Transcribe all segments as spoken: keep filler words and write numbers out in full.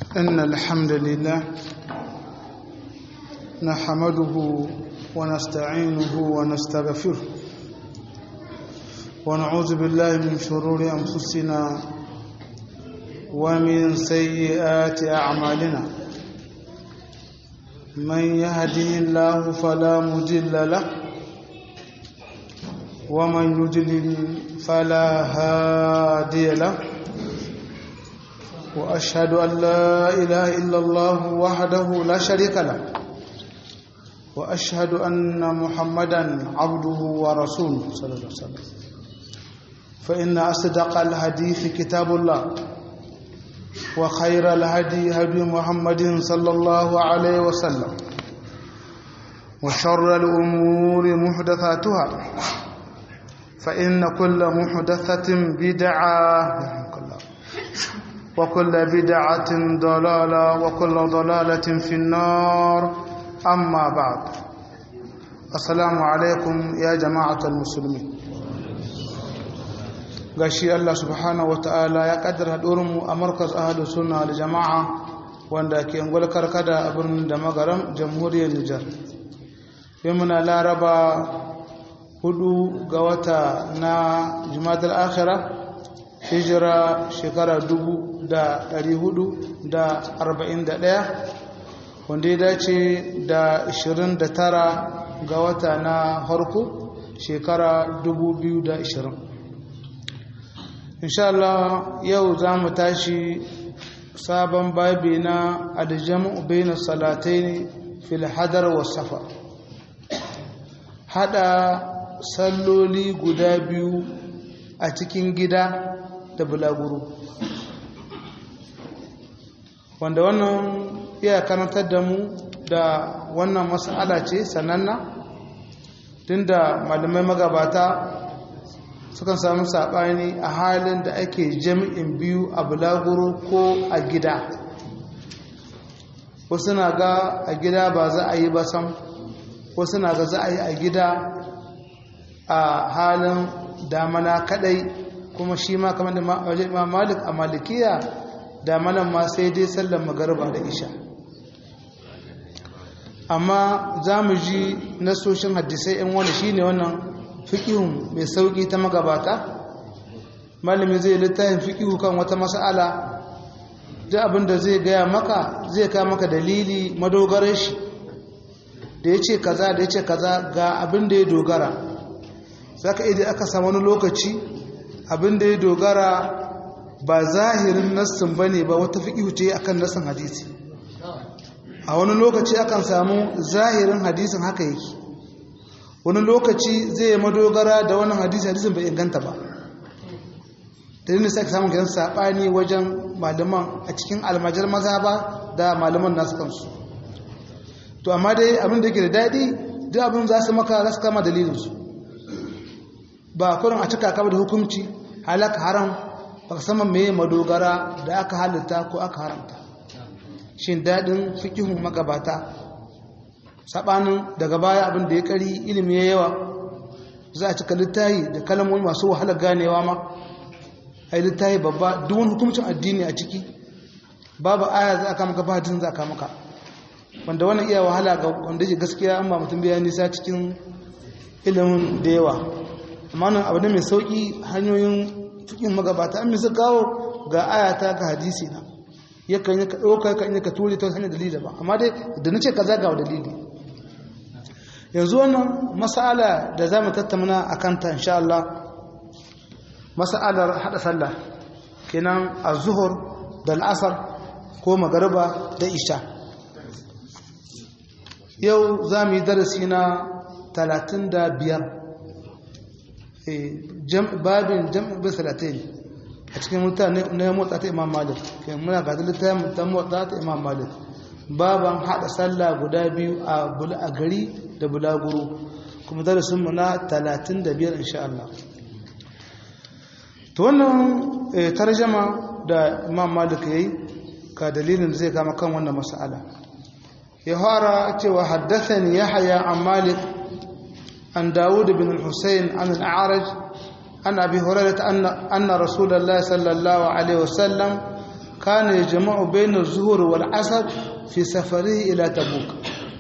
إن الحمد لله نحمده ونستعينه ونستغفره ونعوذ بالله من شرور أنفسنا ومن سيئات أعمالنا من يهده الله فلا مضل له ومن يضلل فلا هادي له وأشهد أن لا إله إلا الله وحده لا شريك له وأشهد أن محمدا عبده ورسوله صلى الله عليه وسلم فإن أصدق الحديث كتاب الله وخير الهدي هدي محمد صلى الله عليه وسلم وشر الأمور محدثاتها فإن كل محدثة بدعة وكل بدعة ضلالة وكل ضلالة في النار أما بعد السلام عليكم يا جماعة المسلمين gashi Allah subhanahu wataala ya kaddara hadurinmu a markaz ahlus sunna wal jamaa wanda ke ungul karkada a birnin da magaram jamhuriyar Nijar yau muna laraba hudu ga wata na jumadal akhirah hijira shekara dubu da ɗari hudu da arba'in da ɗaya wanda ya dace da ashirin da tara ga wata na harko shekara dubu biyu da ashirin insha Allah yau za mu tashi sabon babi na aljamu bayna salatayn fil hadar was safar hada salloli guda biyu a cikin gida da bulaguro wanda wannan iya karantar da mu da wannan mas'ala ce sananna tunda malamai magabata sukan samu sabani a halin da ake jami'in biyu a bulaguro ko a gida wasu na ga a gida ba za a yi ba sam wasu na ga za a yi a gida a halin damana kadai kuma shi ma kamar da Imam Malik a Malikiya da manan ma sai dai sallar magariba da isha amma za mu ji nasoshin hadisai in wani shine wannan fiqihun mai sauki ta magabata malami zai littafin fiqihu kan wata mas'ala duk abin da zai gaya maka zai kawo maka dalili madogarar shi da yace kaza da yace kaza ga abin da ya dogara zaka idan aka samu wani lokaci abin da ya dogara ba zahirin nassin ba ne ba wata fiƙihu ce akan nassin hadisi a wani lokaci akan samu zahirin hadisin haka yake wani lokaci zai yi madogara da wannan hadisi hadisin bai inganta ba da yin nisa ka samun gidan saɓani wajen malaman a cikin almajar maza ba da malaman nasu kansu to amma dai abin da ke da daɗi duk abin za su maka za su kama dalilinsu ba kurin a cika kaba da hukunci halaka haram ba sama mai madogara da aka halitta ko aka haramta shin daɗin fikihun magabata saɓanin daga baya abin da ya ƙari ilimi ya yawa za a cika littayi da kalamomi masu wahalar ganewa ma a yi littayi babba duwan hukuncin addini a ciki babu aya za a kama ka fahimtin za a kama ka wanda wannan iya wahala ga wanda ke gaskiya an ba mutum biya nisa cikin ilimin da yawa amma nan abu ne mai sauƙi hanyoyin cikin magabata an misa kawo ga ayata ga hadisi na yakan yi ka ɗauka kan yi ka ture ta hanyar dalili ba amma dai da na ce ka zaga wa dalili yanzu wannan mas'ala da za mu tattauna a kanta insha Allah mas'alar haɗa sallah kenan a zuhur da al'asar ko magariba da isha yau za mu yi darasi na talatin da biyar babin jam'in bin salatain a cikin mutane na motsa ta Imam Malik kai muna ga littafin ta motsa ta Imam Malik baban hada sallah guda biyu a a gari da bulaguro kuma darasin mu na talatin da biyar insha Allah to wannan tarjuma da Imam Malik yayi ka dalilin da zai kama kan wannan mas'ala ya fara cewa haddathani Yahya an Malik عن داود بن الحسين عن الأعرج عن أبي هريرة أن, أن رسول الله صلى الله عليه وسلم kana yajma'u bayna az-zuhr wal 'asr fi safarihi ila tabuk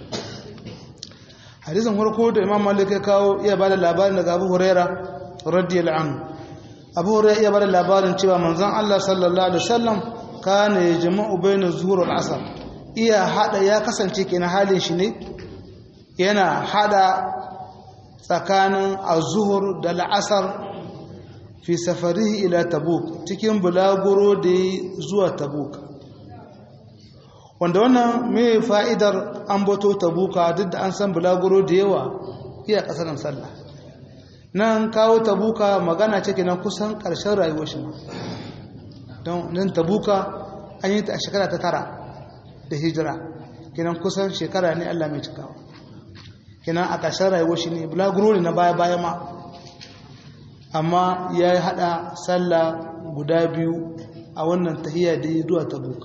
hadisin farko da Imam Malik ya kawo iya bada labarin daga Abu Huraira radiyallahu anhu Abu Huraira iya bada labarin cewa manzon Allah sallallahu alaihi wasallam kana yajma'u bayna az-zuhr wal 'asr iya hada ya kasance kenan halin shi ne yana hada tsakanin az-zuhr da al-'asr fi safarihi ila tabuk cikin bulaguro da zuwa tabuk wanda wannan mai fa'idar an bato tabuka duk da an san bulaguro da yawa iya kasarin sallah nan kawo tabuka magana ce kenan kusan ƙarshen rayuwar shi don nan tabuka an yi ta a shekara ta tara da hijira kenan kusan shekara ne Allah mai cikawa kenan a ƙarshen rayuwar shi ne bulaguro ne na baya-baya ma amma ya yi haɗa sallah guda biyu a wannan tahiyya da yi zuwa tabuk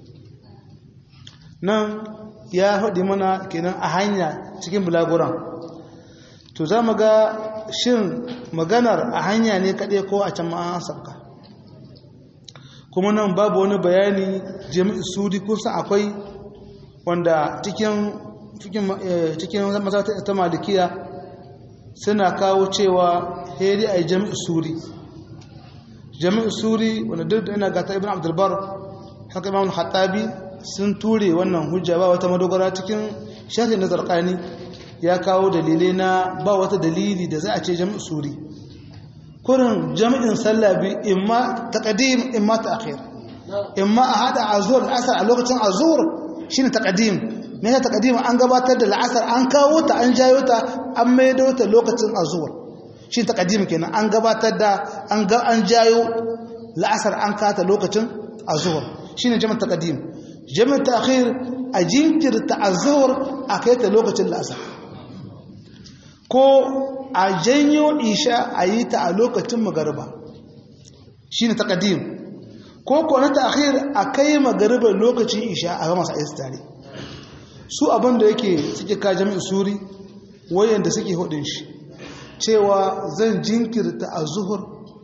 nan ya haɗi mana kenan a hanya cikin bulaguran to za mu ga shin maganar a hanya ne kaɗai ko a can ma'an sabka kuma nan babu wani bayani jami'i sudi kusa akwai wanda cikin cikin masarauta ta malikiya suna kawo cewa heri a jami'i suri jami'i suri wanda duk da ina gata ibn abdulbar haka imam al-hattabi sun ture wannan hujja ba wata madogara cikin sharhi na zarqani ya kawo dalilai na ba wata dalili da za a ce jami'i suri kurin jami'in sallah bi imma taqdim imma ta'khir imma a hada azhur al-asr a lokacin azhur shine taqdim me ne taqdim an gabatar da al-asr an kawo ta an jayo ta an maido ta lokacin azhur shi taqdim kenan an gabatar da an ga an jayo al-asr an kata lokacin azhur shine jami'in taqdim jami'in ta'khir a jinkirta azhur akai ta lokacin al-asr ko a janyo isha a yi ta a lokacin magariba shi ne taƙadim ko ko na ta'akhir a kai magariba lokacin isha a gama sa'ayi su tare su abinda yake suke ka jami'in suri wayanda suke hudun shi cewa zan jinkirta a zuhur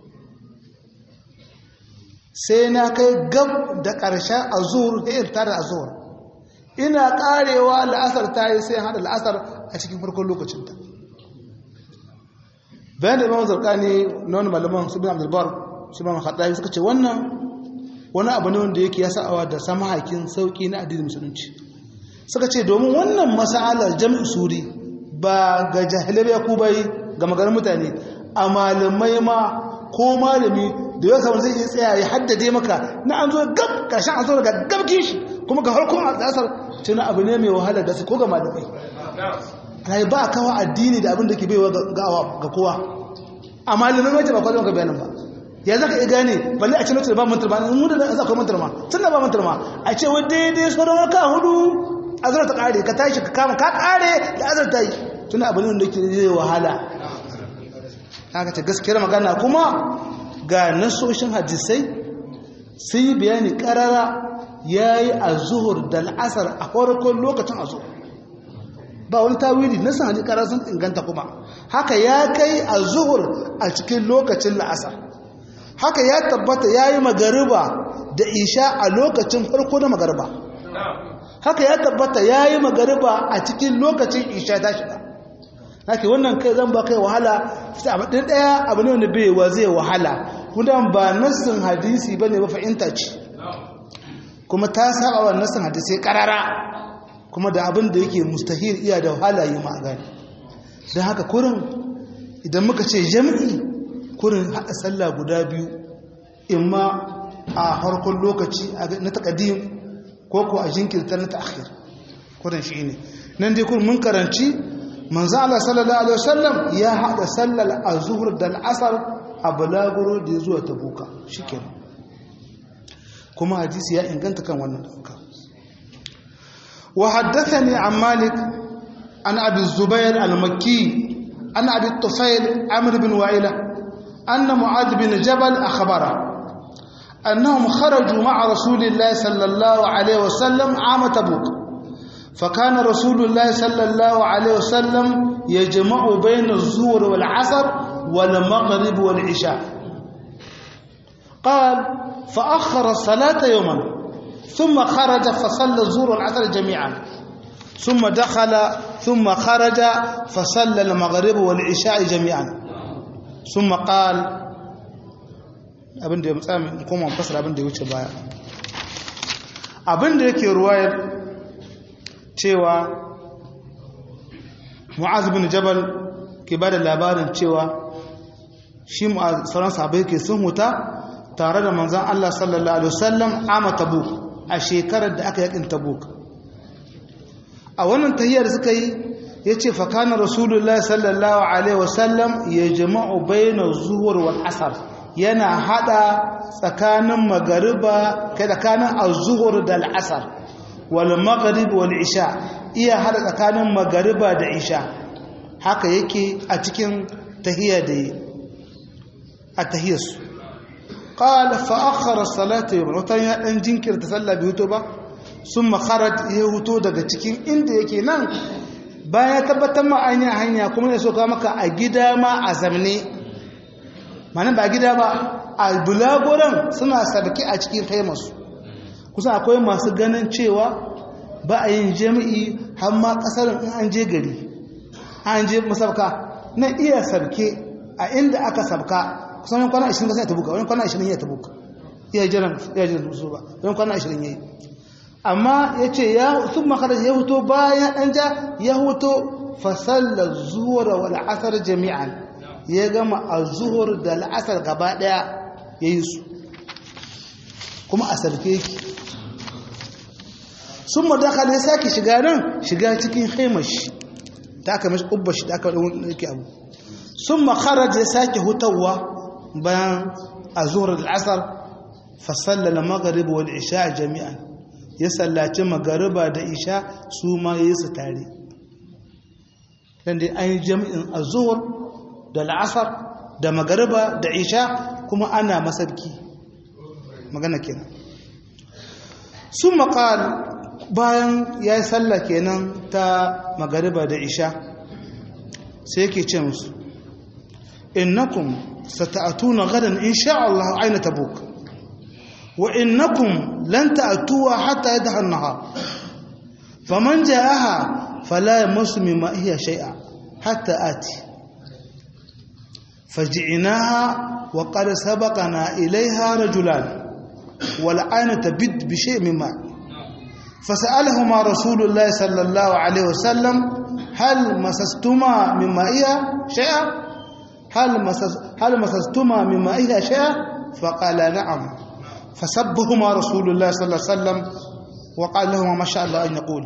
sai na kai gab da ƙarshen a zuhur da yin tare a zuhur ina ƙarewa la'asar ta yi sai haɗa la'asar a cikin farkon lokacinta bayan da imam zarkani na wani malaman su bin abdulbar su bin haɗari suka ce wannan wani abu ne wanda yake ya sa'awa da sama hakin sauƙi na addinin musulunci suka ce domin wannan mas'alar jami'in suri ba ga jahilai ya ku bai ga maganar mutane a malamai ma ko malami da yau saman zai iya tsaya ya haddade maka na an zo gab ƙarshen an zo daga gabkin shi kuma ga harkon al'asar ce na abu ne mai wahala da su ko ga malamai rai ba kawo addini da abin da ke baiwa ga kowa amma limin wace ba kwallon ka bayanin ba ya zaka iya gane balle a ce lokacin ba mantar ba mu da za ka mantar ma tun da ba mantar ma a ce wai daidai sauran ka hudu azar ta kare ka tashi ka kama ka kare da azar ta yi tun abin da ke zai wahala haka ce gaskiyar magana kuma ga nasoshin hadisai sun yi bayani karara yayi az-zuhur da al-asr a farkon lokacin az-zuhur ba wani tawili na san hadisi kara sun inganta kuma haka ya kai a zuhur a cikin lokacin la'asar haka ya tabbata ya yi magariba da isha a lokacin farko na magariba haka ya tabbata ya yi magariba a cikin lokacin isha ta shiga haka wannan kai zan ba kai wahala sai abu ɗin ɗaya abu ne wanda bai wa zai wahala kuma ba nassin hadisi ba ne ba fahimta ce kuma ta saba wa nassin hadisi karara kuma da abin da yake mustahil iya da wahala yi magani don haka kurin idan muka ce jami'i kurin haɗa sallah guda biyu imma a harkar lokaci na taƙadim ko ko a jinkirta na ta'akhir kurin shi ne nan dai kurin mun karanci manzo Allah sallallahu alaihi wasallam ya haɗa sallar az-zuhr da al-asr a balaguro da ya zuwa tabuka shikenan kuma hadisi ya inganta kan wannan duka وحدثني عن مالك عن أبي الزبير المكي عن أبي الطفيل عمرو بن وائلة أن معاذ بن جبل أخبره أنهم خرجوا مع رسول الله صلى الله عليه وسلم عام تبوك فكان رسول الله صلى الله عليه وسلم يجمع بين الظهر والعصر والمغرب والعشاء قال فأخر الصلاة يوما ثم خرج فصلى الظهر والعصر جميعا ثم دخل ثم خرج فصلى المغرب والعشاء جميعا ثم قال abin da ya mutsami kuma fasara abin da ya wuce baya abin da yake ruwayar cewa Mu'az bin Jabal ke bada labarin cewa shi Mu'az sauran sahabbai ke sun huta tare da manzon Allah sallallahu alaihi wasallam ama Tabuk a shekarar da aka yakin Tabuk a wannan tahiyyar suka yi yace fa kana rasulullahi sallallahu alaihi wasallam yajma'u bayna az-zuhr wal asr yana hada tsakanin magariba kai tsakanin az-zuhr da al-asr wal maghrib wal isha iya hada tsakanin magariba da isha haka yake a cikin tahiyya da a tahiyyarsu qala fa akhara as-salata yawm watan ya dan jinkirta sallah bi huto ba summa kharaj ya huto daga cikin inda yake nan bayan tabbatar ma anya hanya kuma ne so ka maka a gida ma a zamne manan ba gida ba a bulagoran suna sabki a cikin taimasu kusan akwai masu ganin cewa ba a yin jami'i har ma kasar in an je gari an je musabka nan iya sabke a inda aka sabka kusan kwana ashirin da sai ta buka wani kwana ashirin ya ta buka iya jiran iya jiran su ba wani kwana ashirin yayi amma yace ya sun makara ya huto bayan an ja ya huto fa salla zuhur wal asr jami'an ya gama az-zuhur da al-asr gaba daya yayi su kuma a sarke yake sun madakala ya sake shiga nan shiga cikin haimashi ta aka mashi ubbashi da aka yake abu sun makaraja ya sake hutawa bayan a zuhar al'asar fasallala magarib wal isha jami'an ya sallaci magariba da isha su ma ya yi su tare dan dai an yi jami'in a zuhar da al'asar da magariba da isha kuma ana masarki magana kenan sun makal bayan ya yi sallah kenan ta magariba da isha sai yake ce musu innakum sata'atuna gadan insha Allah aina tabuk wa innakum lan ta'tuha hatta yadha an-nahar faman ja'aha fala yamassu mimma hiya shay'a hatta ati faj'inaha wa qad sabaqana ilayha rajulan wal ayna tabid bi shay'in mimma فسألهما رسول الله صلى الله عليه وسلم هل مسستما من مائها شيئا هل مسس هل مسستما من مائها شيئا فقال نعم فسبهما رسول الله صلى الله عليه وسلم وقال لهما ما شاء الله أن يقول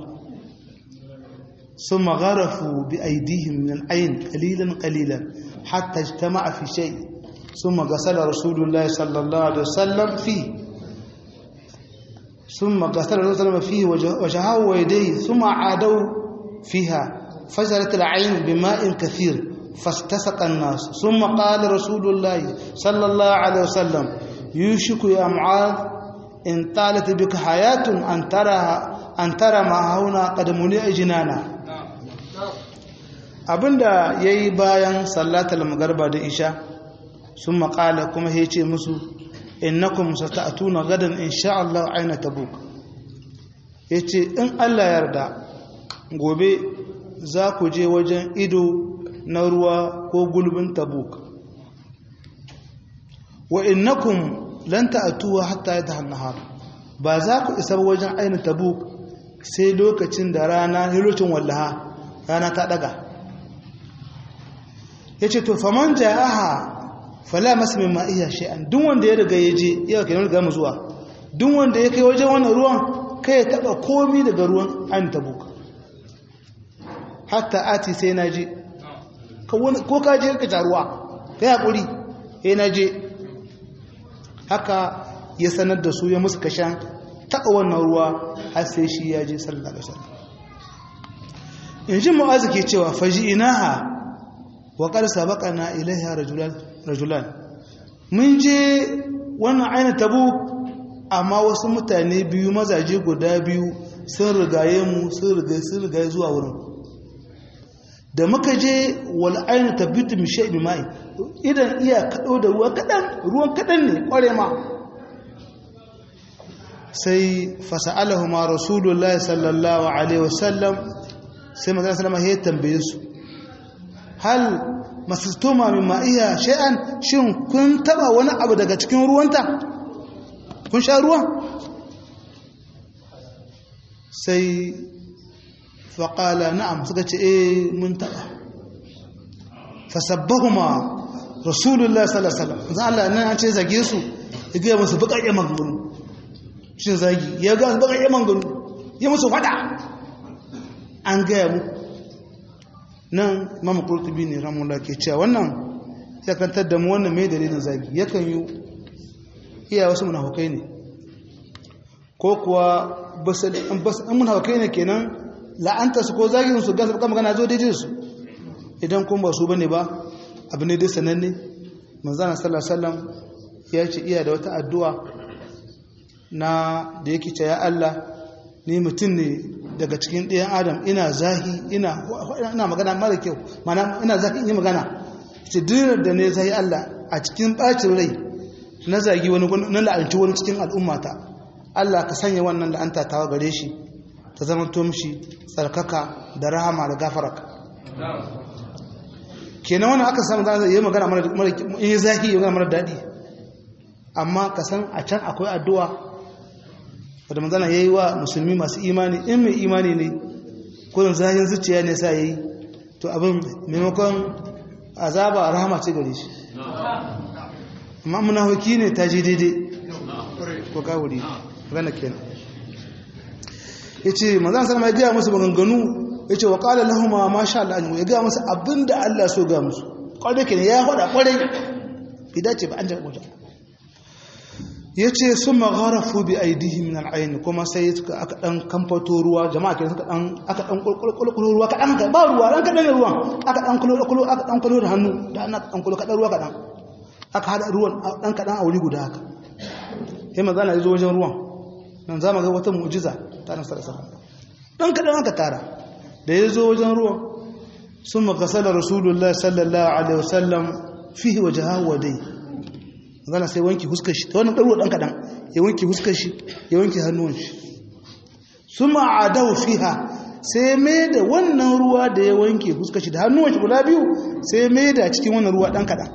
ثم غرفوا بأيديهم من العين قليلا قليلا حتى اجتمع في شيء ثم غسل رسول الله صلى الله عليه وسلم فيه ثم غسل الرسول فيه وجهه ويديه ثم عادوا فيها فجرت العين بماء كثير فاستسق الناس ثم قال رسول الله صلى الله عليه وسلم يوشك يا معاذ إن طالت بك حياة أن ترى أن ترى ما هنا قد ملئ جنانا abinda yayi bayan sallatul magriba da isha sun maƙala kuma yace musu innakum sata'tuna gadan insha Allah aina tabuk yace in Allah yarda gobe za ku je wajen ido na ruwa ko gulbin tabuk wa innakum lan ta'tuwa hatta yadha an-nahar ba za ku isa wajen aina tabuk sai lokacin da rana lokacin wallaha rana ta daga yace to faman ja'aha fala masmin ma iya shay'an duk wanda ya riga yaje yau kenan riga mu zuwa duk wanda ya kai wajen wannan ruwan kai ya taba komi daga ruwan an tabuk hatta ati sai naje ko ka je ka taruwa kai hakuri eh naje haka ya sanar da su ya musu kashan taba wannan ruwa har sai shi ya je sallallahu alaihi wasallam inji mu'azu ke cewa faji'inaha wa qad sabaqana ilaiha rajulan rajulan mun je wannan aina tabuk amma wasu mutane biyu mazaje guda biyu sun rigaye mu sun rigaye sun rigaye zuwa wurin da muka je wal ainu tabitu mi shay'in mai idan iya kado da ruwa kadan ruwan kadan ne kware ma sai fasa'alahu ma rasulullahi sallallahu alaihi wasallam sai manzo sallama ya tambaye su hal masastuma min ma'iha shay'an shin kun taba wani abu daga cikin ruwanta kun sha ruwa sai faqala na'am suka ce eh mun taba fasabbahuma rasulullahi sallallahu alaihi wasallam manzo Allah nan an ce zage su ya ga musu buƙaƙe maganganu shin zagi ya ga su buƙaƙe maganganu ya musu fada an gaya mu nan Imam Qurtubi ne rahimahullah ke cewa wannan ya kantar da mu wannan mai dalilin zagi yakan yi iya wasu munafukai ne ko kuwa basal an bas an munafukai ne kenan la'anta su ko zagin su ga su magana zo daidai su idan kun ba su bane ba abu ne dai sananne manzon sallallahu alaihi wasallam ya ce iya da wata addu'a na da yake cewa ya Allah ni mutum ne daga cikin ɗayan adam ina zahi ina ina magana mara kyau mana ina zahi in yi magana ce dinar da ne zahi Allah a cikin bacin rai na zagi wani na la'anci wani cikin al'ummata Allah ka sanya wannan la'anta tawa gare shi ta zama to mishi tsarkaka da rahama da gafaraka kenan wannan aka samu zai yi magana mara in yi zahi yi magana mara daɗi amma ka san a can akwai addu'a wadda manzana ya yi wa musulmi masu imani in mai imani ne kudin zahin zuciya ne sa ya yi to abin maimakon azaba rahama ce gare shi amma munafiki ne ta je daidai ko kawuri rana kenan ya ce manzana sana mai gaya musu maganganu ya ce wa ƙala lahuma masha Allah ya gaya musu abin da Allah so ga musu ƙwarai kenan ya faɗa ƙwarai bai dace ba an jaɓa wajen ya ce sun magharafu bi aidihi min al'ayin kuma sai aka ɗan kamfato ruwa jama'a ke suka ɗan aka ɗan kulkulo ruwa kaɗan ka ba ruwa ɗan kaɗan ruwan aka ɗan kulo aka ɗan kulo da hannu da ana ɗan kulo kaɗan ruwa kaɗan aka haɗa ruwan ɗan kaɗan a wuri guda haka sai maza na zo wajen ruwan nan za mu ga wata mu'jiza ta nan sarasa ɗan kaɗan aka tara da ya zo wajen ruwan sun makasala rasulullah sallallahu alaihi wasallam fihi wajahahu wa dai zana sai wanki huskar shi ta wannan ɗaruwa ɗan kaɗan ya wanki huskar shi ya wanki hannuwan shi su ma'adahu fiha sai mai da wannan ruwa da ya wanke huskar shi da hannuwan shi guda biyu sai mai da cikin wannan ruwa ɗan kaɗan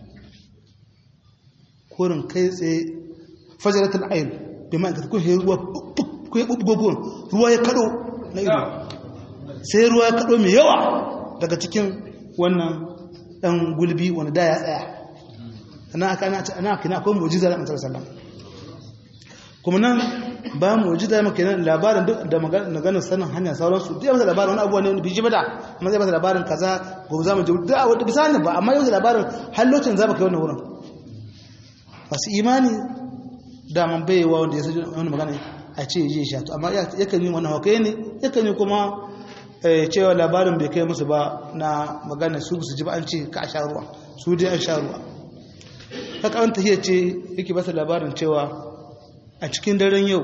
kurin kai tsaye fajaratul ayin bai ma'a kun shi ruwa ku ya ɓuɓɓugon ruwa ya kaɗo na ido sai ruwa ya kaɗo mai yawa daga cikin wannan ɗan gulbi wanda da ya tsaya ana aka ana kina akwai mu'jiza da Annabi sallallahu alaihi wasallam kuma nan ba mu'jiza maka kenan labarin duk da maganar sanin hanya sauran su dai masa labarin wani abuwa ne wani biji bada amma zai masa labarin kaza gobe zamu je da wanda bisa ne ba amma yau labarin hallocin zaba kai wannan wurin masu imani da man baiwa wanda ya san wannan magana a ce je sha to amma yakan yi wannan hakai ne yakan yi kuma cewa labarin bai kai musu ba na magana su su ji ba an ce ka sha ruwa su dai an sha ruwa haka an tahiyar ce yake basa labarin cewa a cikin daren yau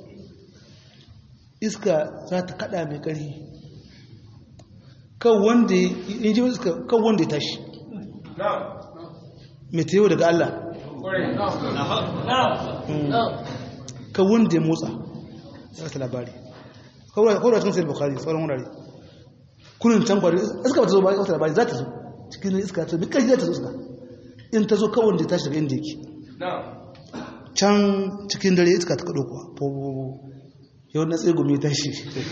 iska za ta kada mai ƙarfi kan wanda ya tashi mai ta yau daga Allah kan wanda ya motsa ya basa labari kawai cikin sai bukari sauran wurare kunin can kwari iska ba ta zo ba ya basa labari za ta zo cikin iska ta bi ƙarfi za ta zo iska in ta zo kawai da tashi daga inda yake can cikin dare iska ta kaɗo kuwa yau na tsaye gumi tashi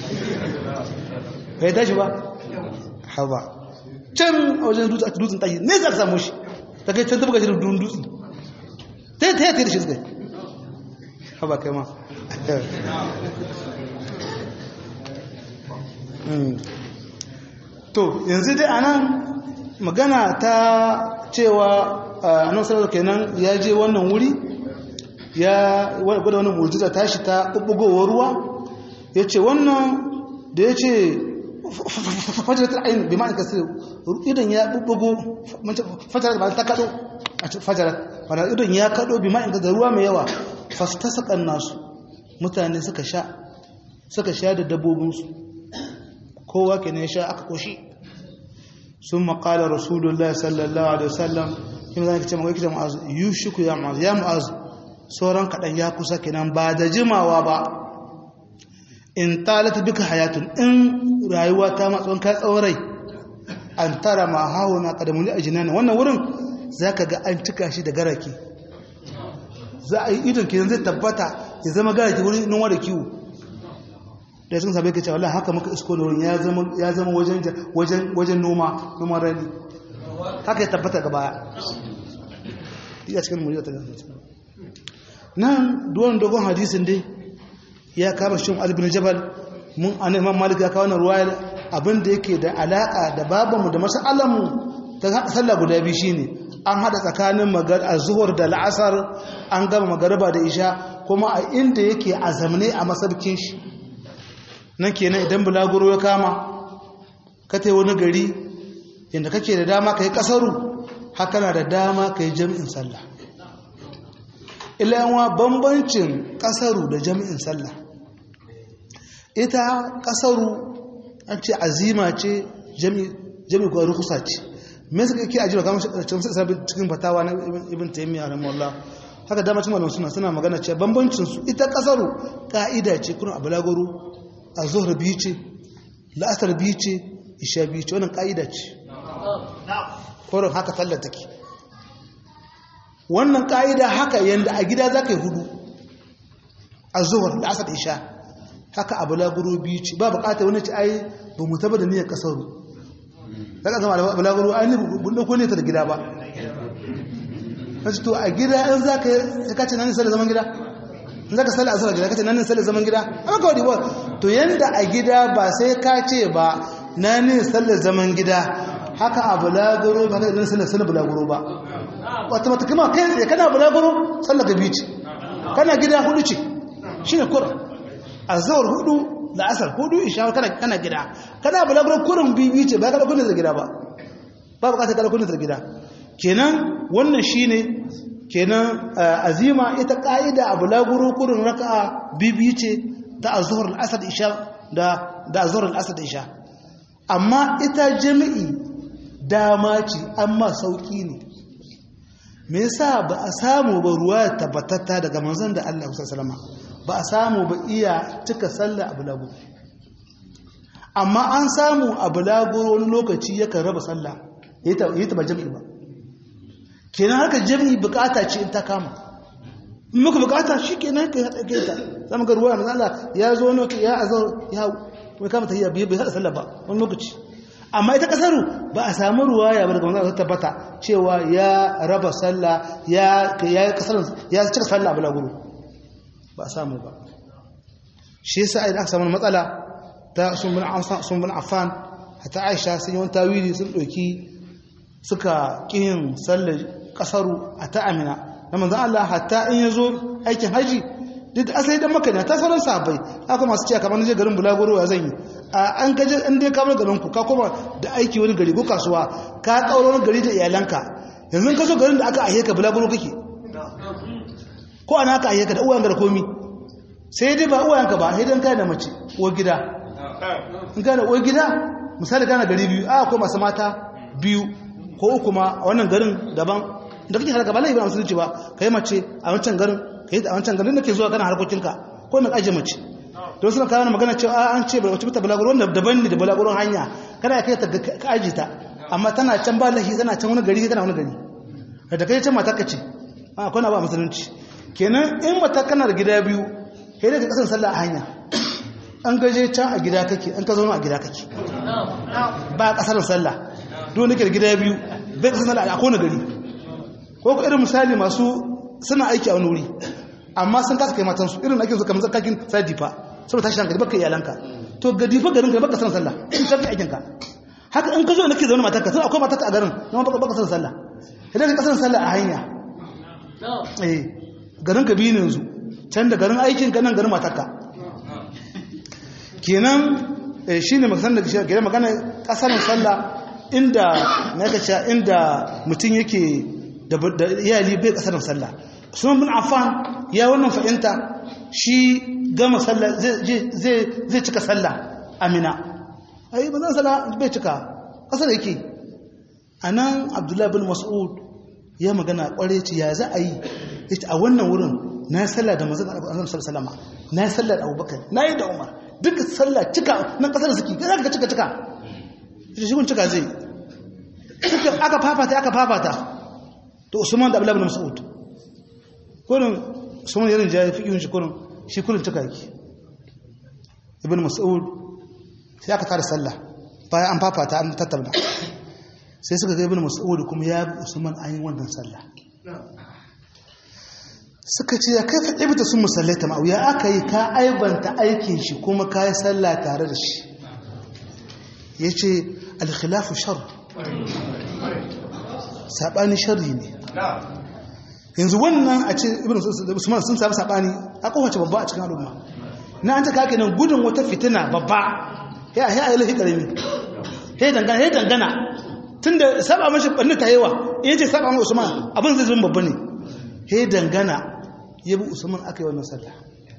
bai tashi ba haba can a wajen dutsen tashi ne za ka samu shi ta kai can ta buga shi da dutsen ta yi ta yi ta yi da shi suka haba kai ma to yanzu dai anan magana ta cewa annabi sallallahu kenan ya je wannan wuri ya gwada wannan mu'jiza tashi ta bubbugowar ruwa yace wannan da yace fajarat al-ayn bi ma'ana kasir idan ya bubbugo fajarat ba ta kado fajarat wala idan ya kado bi ma'ana da ruwa mai yawa fastasaqan nasu mutane suka sha suka sha da dabbobin su kowa kenan ya sha aka koshi sun maƙala rasulullah sallallahu alaihi wasallam yin zan kace magana kitan mu'az yushiku ya mu'az ya mu'az sauran kadan ya kusa kenan ba da jimawa ba in talat bika hayatun in rayuwa ta matson ka tsaurai an tara ma hauna qadamun ajnana wannan wurin zaka ga an cika shi da garaki za a yi idon kenan zai tabbata ya zama garaki wurin noma da kiwo da sun sabai kace wallahi haka muka isko da wurin ya zama ya zama wajen wajen wajen noma noman rani haka ya tabbata gaba ya cikin muriya ta nan duwan dogon hadisin dai ya kama shi albin jabal mun an imam malik ya kawo wannan ruwayar abinda yake da alaka da babanmu da mas'alanmu ta sallah guda biyu shine an hada tsakanin magar az-zuhur da al-asr an gama magariba da isha kuma a inda yake azamne a masarkin shi nan kenan idan bulaguro ya kama ka tai wani gari yanda kake da dama kai kasaru haka na da dama kai jami'in sallah illa yanwa bambancin kasaru da jami'in sallah ita kasaru an ce azima ce jami'i ko rukusa ce me suka yake ajiyar kamar cikin fatawa na ibn taymiyyah rahimahullah haka dama cikin malaman suna suna magana cewa bambancin su ita kasaru ka'ida ce kuna abulagoro az-zuhr biyu ce la'asar biyu ce isha biyu ce wannan ka'ida ce koron haka sallar take wannan ka'ida haka yanda a gida zaka yi hudu az-zuhr la'asar isha haka abulagoro biyu ce ba bukatar wani ce ai ba mu taba da niyyar kasaru daga zama da abulagoro ai ne bun dauko ne ta da gida ba kace to a gida in zaka ka ce nan sallar zaman gida in zaka sallar azhar gida kace nan sallar zaman gida amma ka wadi ba to yanda a gida ba sai ka ce ba nan ne sallar zaman gida haka abulagoro ba nan sallar sallar bulagoro ba wata mata kuma kai kana bulagoro sallar gabi ce kana gida hudu ce shine Qur'an azhar hudu da asar hudu isha kana kana gida kana bulaguro kurun bibi ce ba ka kunna da gida ba ba bukatar ka kunna da gida kenan wannan shine kenan azima ita kaida a bulaguro kurun raka'a bibi ce ta azhar al-asr isha da da azhar al-asr isha amma ita jami'i dama ce amma sauki ne me yasa ba a samu ba ruwa tabbatatta daga manzon da Allah sallallahu alaihi wasallam ba a samu ba iya cika sallah a bulagu amma an samu a bulagu wani lokaci yakan raba sallah yi ta ba jami'i ba kenan haka jami'i bukata ce in ta kama in muka bukata shi kenan ka haɗa ke ta zama ga ruwa na Allah ya zo wani ya azar ya mai kama ta yi bai haɗa sallah ba wani lokaci amma ita kasaru ba a samu ruwa ya bar ga manzon ta tabbata cewa ya raba sallah ya ya kasaru ya cika sallah a bulagu ba samu ba shi yasa idan aka samu matsala ta sun bin affan hatta aisha sun yi wani tawili sun ɗauki suka ƙiyin sallar ƙasaru a ta amina na manzan Allah hatta in ya zo aikin haji duk da asali dan maka ne ta sauran sahabbai haka masu cewa kamar je garin bulagoro ya zan yi an gaje in dai kamar garin ku ka koma da aiki wani gari ko kasuwa ka kauro wani gari da iyalanka yanzu ka zo garin da aka aike ka bulagoro kake ko ana ka ayyaka da uwayenka da komi sai dai ba uwayenka ba sai dan kai da mace uwar gida in kana uwar gida misali kana gari biyu a ko masu mata biyu ko uku ma a wannan garin daban da kake harka ba lai ba musulunci ba kai mace a wancan garin kai a wancan garin da ke zuwa kana harkokinka ko mai aje mace don suna kawo magana cewa an ce ba wacce ta balaguro wanda daban ne da balaguron hanya kana kai ta ka aje ta amma tana can ba lahi tana can wani gari kana wani gari da kai can mata kace a akwai na ba musulunci kenan in mata kana da gida biyu sai da kasan sallah a hanya an gaje can a gida kake an ka zauna a gida kake ba kasar sallah don nake da gida biyu bai kasan sallah a kowane gari ko ko irin misali masu suna aiki a wani wuri amma sun kasa kai matansu irin ake zo kamar zakakin sadifa saboda tashi hankali baka iyalanka to gadi fa garin ka baka san sallah in shafi aikin ka haka in ka zo nake zauna matarka sai akwai matarka a garin kuma baka baka san sallah idan ka san sallah a hanya eh garin ka biyu ne yanzu can da garin aikin ka nan garin matarka kenan shine maganar da shi ga magana kasarin sallah inda naka cewa inda mutum yake da iyali bai kasarin sallah Usman bin Affan ya wannan fa'inta shi gama sallah zai zai cika sallah amina ai ba zan sallah bai cika kasar yake anan Abdullahi bin Mas'ud ya magana kware ce ya za a yi ita a wannan wurin na sallah da manzon Allah sallallahu alaihi na sallah da Abubakar na yi da Umar duka sallah cika nan kasar suke ga zaka cika cika shi kun cika zai suka aka fafata aka fafata to Usman da Abdullahi bin Mas'ud kullun Usman yarin jayi fiqhin shi kullun shi kullun cika yake Ibn Mas'ud sai aka fara sallah bayan an fafata an tattauna sai suka ga Ibn Mas'ud kuma ya bi Usman an yi wannan sallah suka ce ya kai ibta sun musallaita ma ya aka yi ka aibanta aikin shi kuma ka yi sallah tare da shi yace al-khilafu shar sabani sharri ne yanzu wannan a ce Ibn Usman sun samu sabani a kowace babba a cikin al'umma na an ta kake nan gudun wata fitina babba ya ya ayi lahi karami he dangana he dangana tunda saba mashi banni ta yawa in ce saba mashi Usman abin zai zama babba ne he dangana yabi Usman akai wannan sallah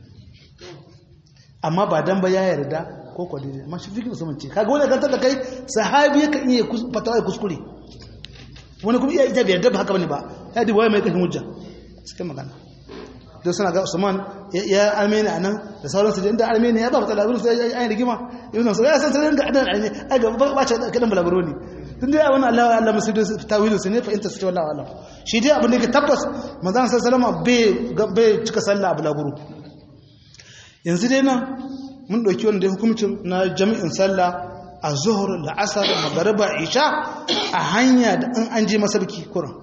amma ba dan ba ya yarda ko ko dai amma shi fikin Usman ce kaga wanda gantar da kai sahabi yake iya fatawa kuskure wani kuma iya ita bai yarda ba haka bane ba ya di waye mai kashin hujja suka magana don suna ga Usman ya Armenia anan da sauransu da inda Armenia ya ba matsala wurin sai ya yi rigima ibn sai ya san sai ga adan ne ai ga ba ce kadan balaguro ne tun dai wannan Allah Allah musulmi tawilu sai ne fa inta sai wallahi alam shi dai abin da ke tabbas manzon sallallahu alaihi wasallam bai cika sallah a balaguro yanzu dai nan mun dauki wannan hukuncin na jami'in sallah az-zuhr al-asr magriba isha a hanya da an an je masarki kuran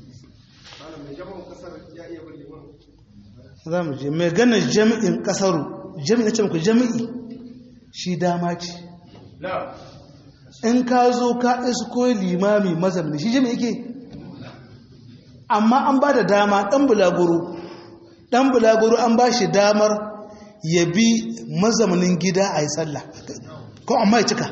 za mu je mai ganin jami'in kasaru jami'in ce muku jami'i shi dama ce in ka zo ka isko limami mazamni shi jami'i ke amma an ba da dama ɗan bulaguro ɗan bulaguro an ba shi damar ya bi mazamnin gida a yi sallah ko amma ya cika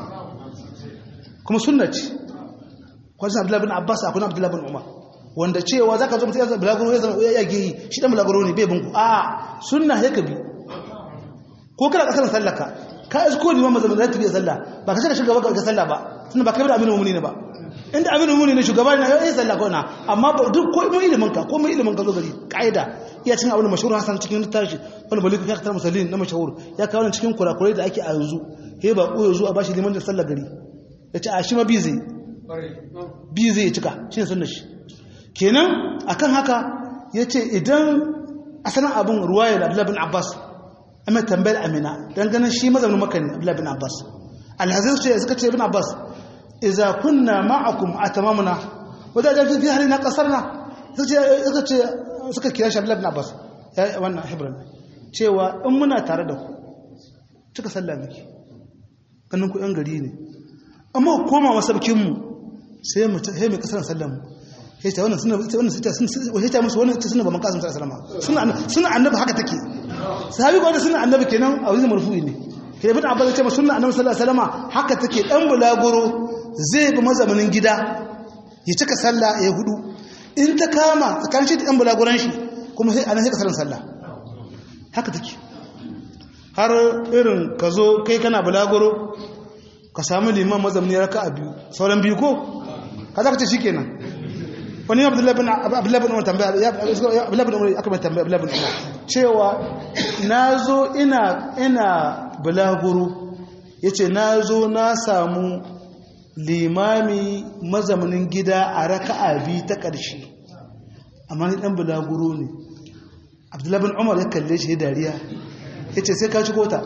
kuma sunna ce kwanan Abdullahi bin Abbas akwai Abdullahi bin Umar wanda cewa zaka zo mutum ya bulaguro ya zama ya yage yi shi dan bulaguro ne bai binku a sunna sai ka bi ko kana kasar sallaka ka isko liman mazamin da tafi sallah ba ka saka shugaba ka sallah ba tunda ba kai da aminu mu'mini ne ba inda aminu mu'mini ne shugaba ne yayin sallah ko na amma duk ko mu ilimin ka ko mu ilimin ka zo gari kaida iya cin abin mashhur Hasan cikin tashi wani balik ya katar musallin na mashhur ya kawo nan cikin kurakurai da ake a yanzu he ba ko yanzu a bashi liman da sallah gari yace a shi ma bizi bizi ya cika shine sunnar shi kenan akan haka yace idan asalin abin ruwaya da Abdullah bin Abbas amma tambayar Amina dan ganin shi mazaunin Makka ne Abdullah bin Abbas al-Haziz ce suka ce ibn Abbas idza kunna ma'akum atamamna wa da fi harina qasarna suka ce suka kira shi Abdullah bin Abbas wannan Hebron cewa in muna tare da ku cika sallah miki ganin ku yan gari ne amma koma masabkin mu sai mu sai mu kasar sallah mu sai ta wannan suna wannan sai ta sai ta musu wannan suna ba mankasin sallallahu alaihi wasallam suna suna annabi haka take sahabi ba da suna annabi kenan a wurin marfu'i ne ke ibn abbas ya ce sunna annabi sallallahu alaihi wasallam haka take dan bulaguro zai bi mazamanin gida ya cika sallah ya hudu in ta kama tsakanin shi da dan bulaguran shi kuma sai anan sai kasarin sallah haka take har irin ka zo kai kana bulaguro ka samu liman mazamni raka'a biyu sauran biyu ko kaza ka ce shikenan wani Abdullahi bin Abdullahi bin Umar tambaya ya Abdullahi bin Umar aka mai tambaya Abdullahi bin Umar cewa nazo ina ina bulaguro yace nazo na samu limami mazamanin gida a raka'a biyu ta ƙarshe amma ni dan bulaguro ne Abdullahi bin Umar ya kalle shi dariya yace sai ka ci kota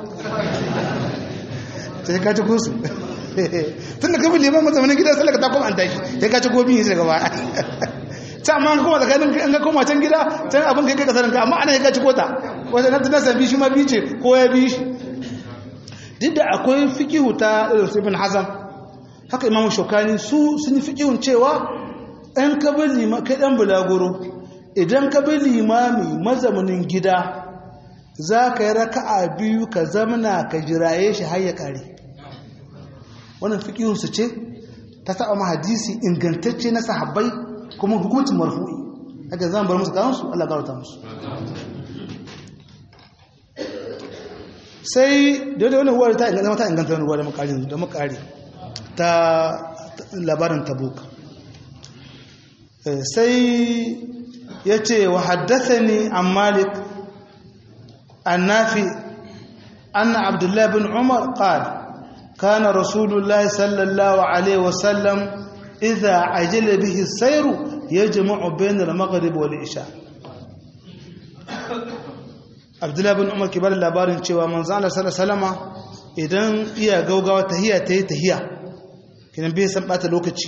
sai ka ci kusu tunda kabin liman mazamanin gida sai ka ta koma an tashi sai ka ci gobi ne daga baya ta amma kuma tsakanin an ga koma can gida can abin kai kai kasarin ka amma ana ya ci kota wanda na tana sabi shi ma bi ce ko ya bi shi duk da akwai fikihu ta Ibn Hazm haka Imam Shokani su sun yi fikihun cewa ɗan kabin liman kai ɗan bulaguro idan kabin limami mazamanin gida za ka yi raka'a biyu ka zamana ka jiraye shi har ya ƙare wannan fikihun su ce ta saba ma hadisi ingantacce na sahabbai kuma hukuncin marfu'i haka zan bar musu kansu Allah garauta musu sai da wannan huwar ta inganta ta inganta wannan huwar da makari da makari ta labarin tabuk sai ya ce wa haddathani an malik an nafi anna abdullahi bin umar qala kana rasulullahi sallallahu alaihi wasallam idha ajala bihi as-sayr yajma'u bayna al-maghrib wal isha abdullahi bin umar kibar labarin cewa manzo Allah sallallahu alaihi wasallama idan iya gaugawa tahiyya tayi tahiyya kinan bai san bata lokaci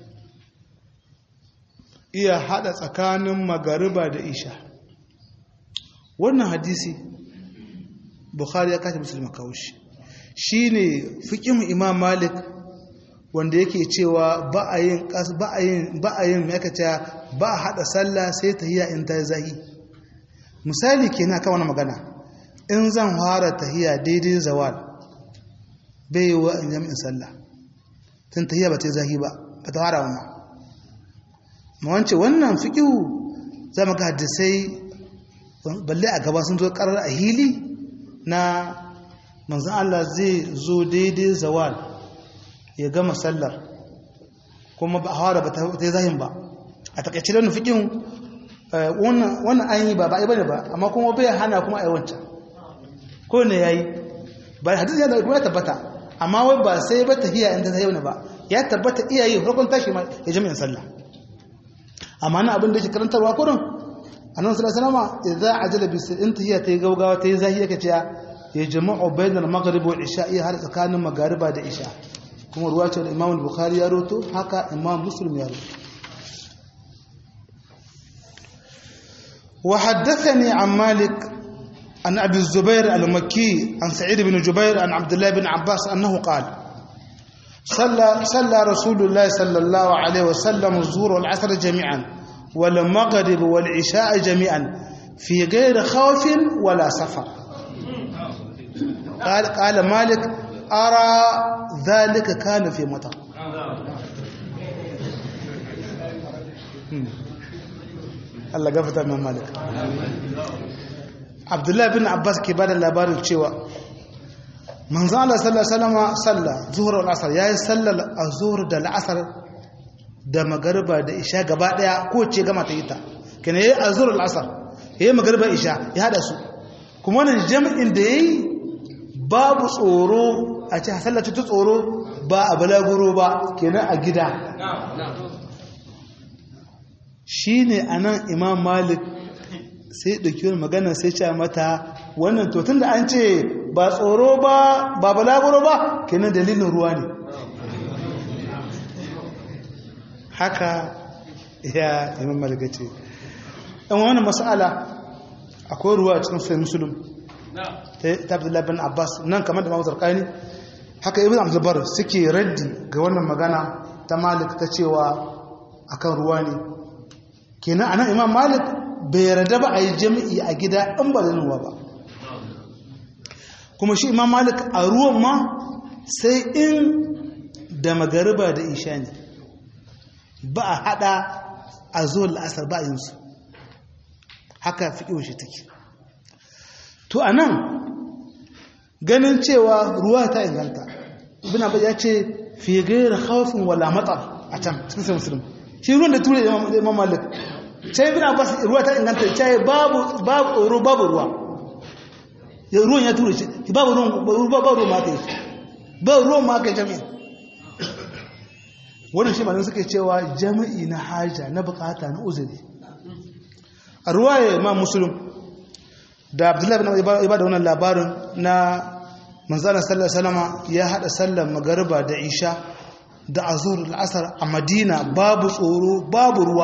iya hada tsakanin magariba da isha wannan hadisi bukhari ya kace muslim kawo shi shine fiqhin imam malik wanda yake cewa ba a yin ba a yin ba a yin makace ba a hada sallah sai tahiyya in ta zahi misali kenan kan wannan magana in zan fara tahiyya daidai zawal bai wa in jami'in sallah tun tahiyya ba ta zahi ba ba ta fara wannan ma wance wannan fiqhu zamu ga hadisai balle a gaba sun zo karar a hili na manzon Allah zai zo daidai zawal ya gama sallar kuma ba fara ba ta zahin ba a takeice wannan fiqhu wannan wannan an yi ba ba ai bane ba amma kuma bai hana kuma ai wancan ko ne yayi ba hadisi da kuma tabbata amma wai ba sai ba tahiyya inda ta yau ba ya tabbata iyaye farkon tashi ma ya jami'in sallah amma na abin da yake karantarwa kurin annabi sallallahu alaihi wasallam idza ajala bi intihya tayi gaugawa tayi zahiya kace ya jama'u bainal maghrib wal isha iya har tsakanin magariba da isha kuma ruwa ce da Imam Bukhari ya roto haka Imam Muslim ya roto wa haddathani an Malik an Abi Zubair al-Makki an Sa'id ibn Jubair an Abdullah ibn Abbas annahu qala صلى صلى رسول الله صلى الله عليه وسلم الظهر والعصر جميعا والمغرب والعشاء جميعا في غير خوف ولا سفر قال قال مالك أرى ذلك كان في مطر الله غفر من مالك عبد الله بن عباس كبار labarin cewa manzo Allah sallallahu alaihi wasallam salla zuhur wal asr yayi sallar azhur da al'asr da magriba da isha gaba daya ko ce gama ta ita kana yayi azhur wal asr yayi magriba isha ya hada su kuma wannan jami'in da yayi babu tsoro a ce sallar ta tsoro ba a balaguro ba kenan a gida shine anan imam malik sai dauki magana sai ce mata wannan to tunda an ce ba tsoro ba ba balaguro ba kenan dalilin ruwa ne haka ya imam malik ce dan wannan mas'ala akwai ruwa a cikin sahih muslim ta Abdullah bin Abbas nan kamar da Imam Zarqani haka Ibn Abdul Barr suke raddi ga wannan magana ta Malik ta cewa akan ruwa ne kenan anan Imam Malik bai yarda ba a yi jami'i a gida in ba da ruwa ba kuma shi Imam Malik a ruwan ma sai in da magariba da isha ne ba a hada a zuwa la'asar ba a yin su haka fiƙi shi take to anan ganin cewa ruwa ta inganta ibn Abbas ya ce fi ghayr khawfin wala matar a can cikin sai muslim shi ruwan da ture Imam Malik sai ibn Abbas ruwa ta inganta sai babu babu tsoro babu ruwa ya ruwan ya ture shi babu ruwan babu ruwan ma kai ba ruwan ma kai jami'i wannan shi malamin suke cewa jami'i na haja na bukata na uzuri a ruwaya Imam Muslim da Abdullahi bin Abi da wannan labarin na manzana sallallahu alaihi wasallam ya hada sallar magariba da isha da azhur al-asr a Madina babu tsoro babu ruwa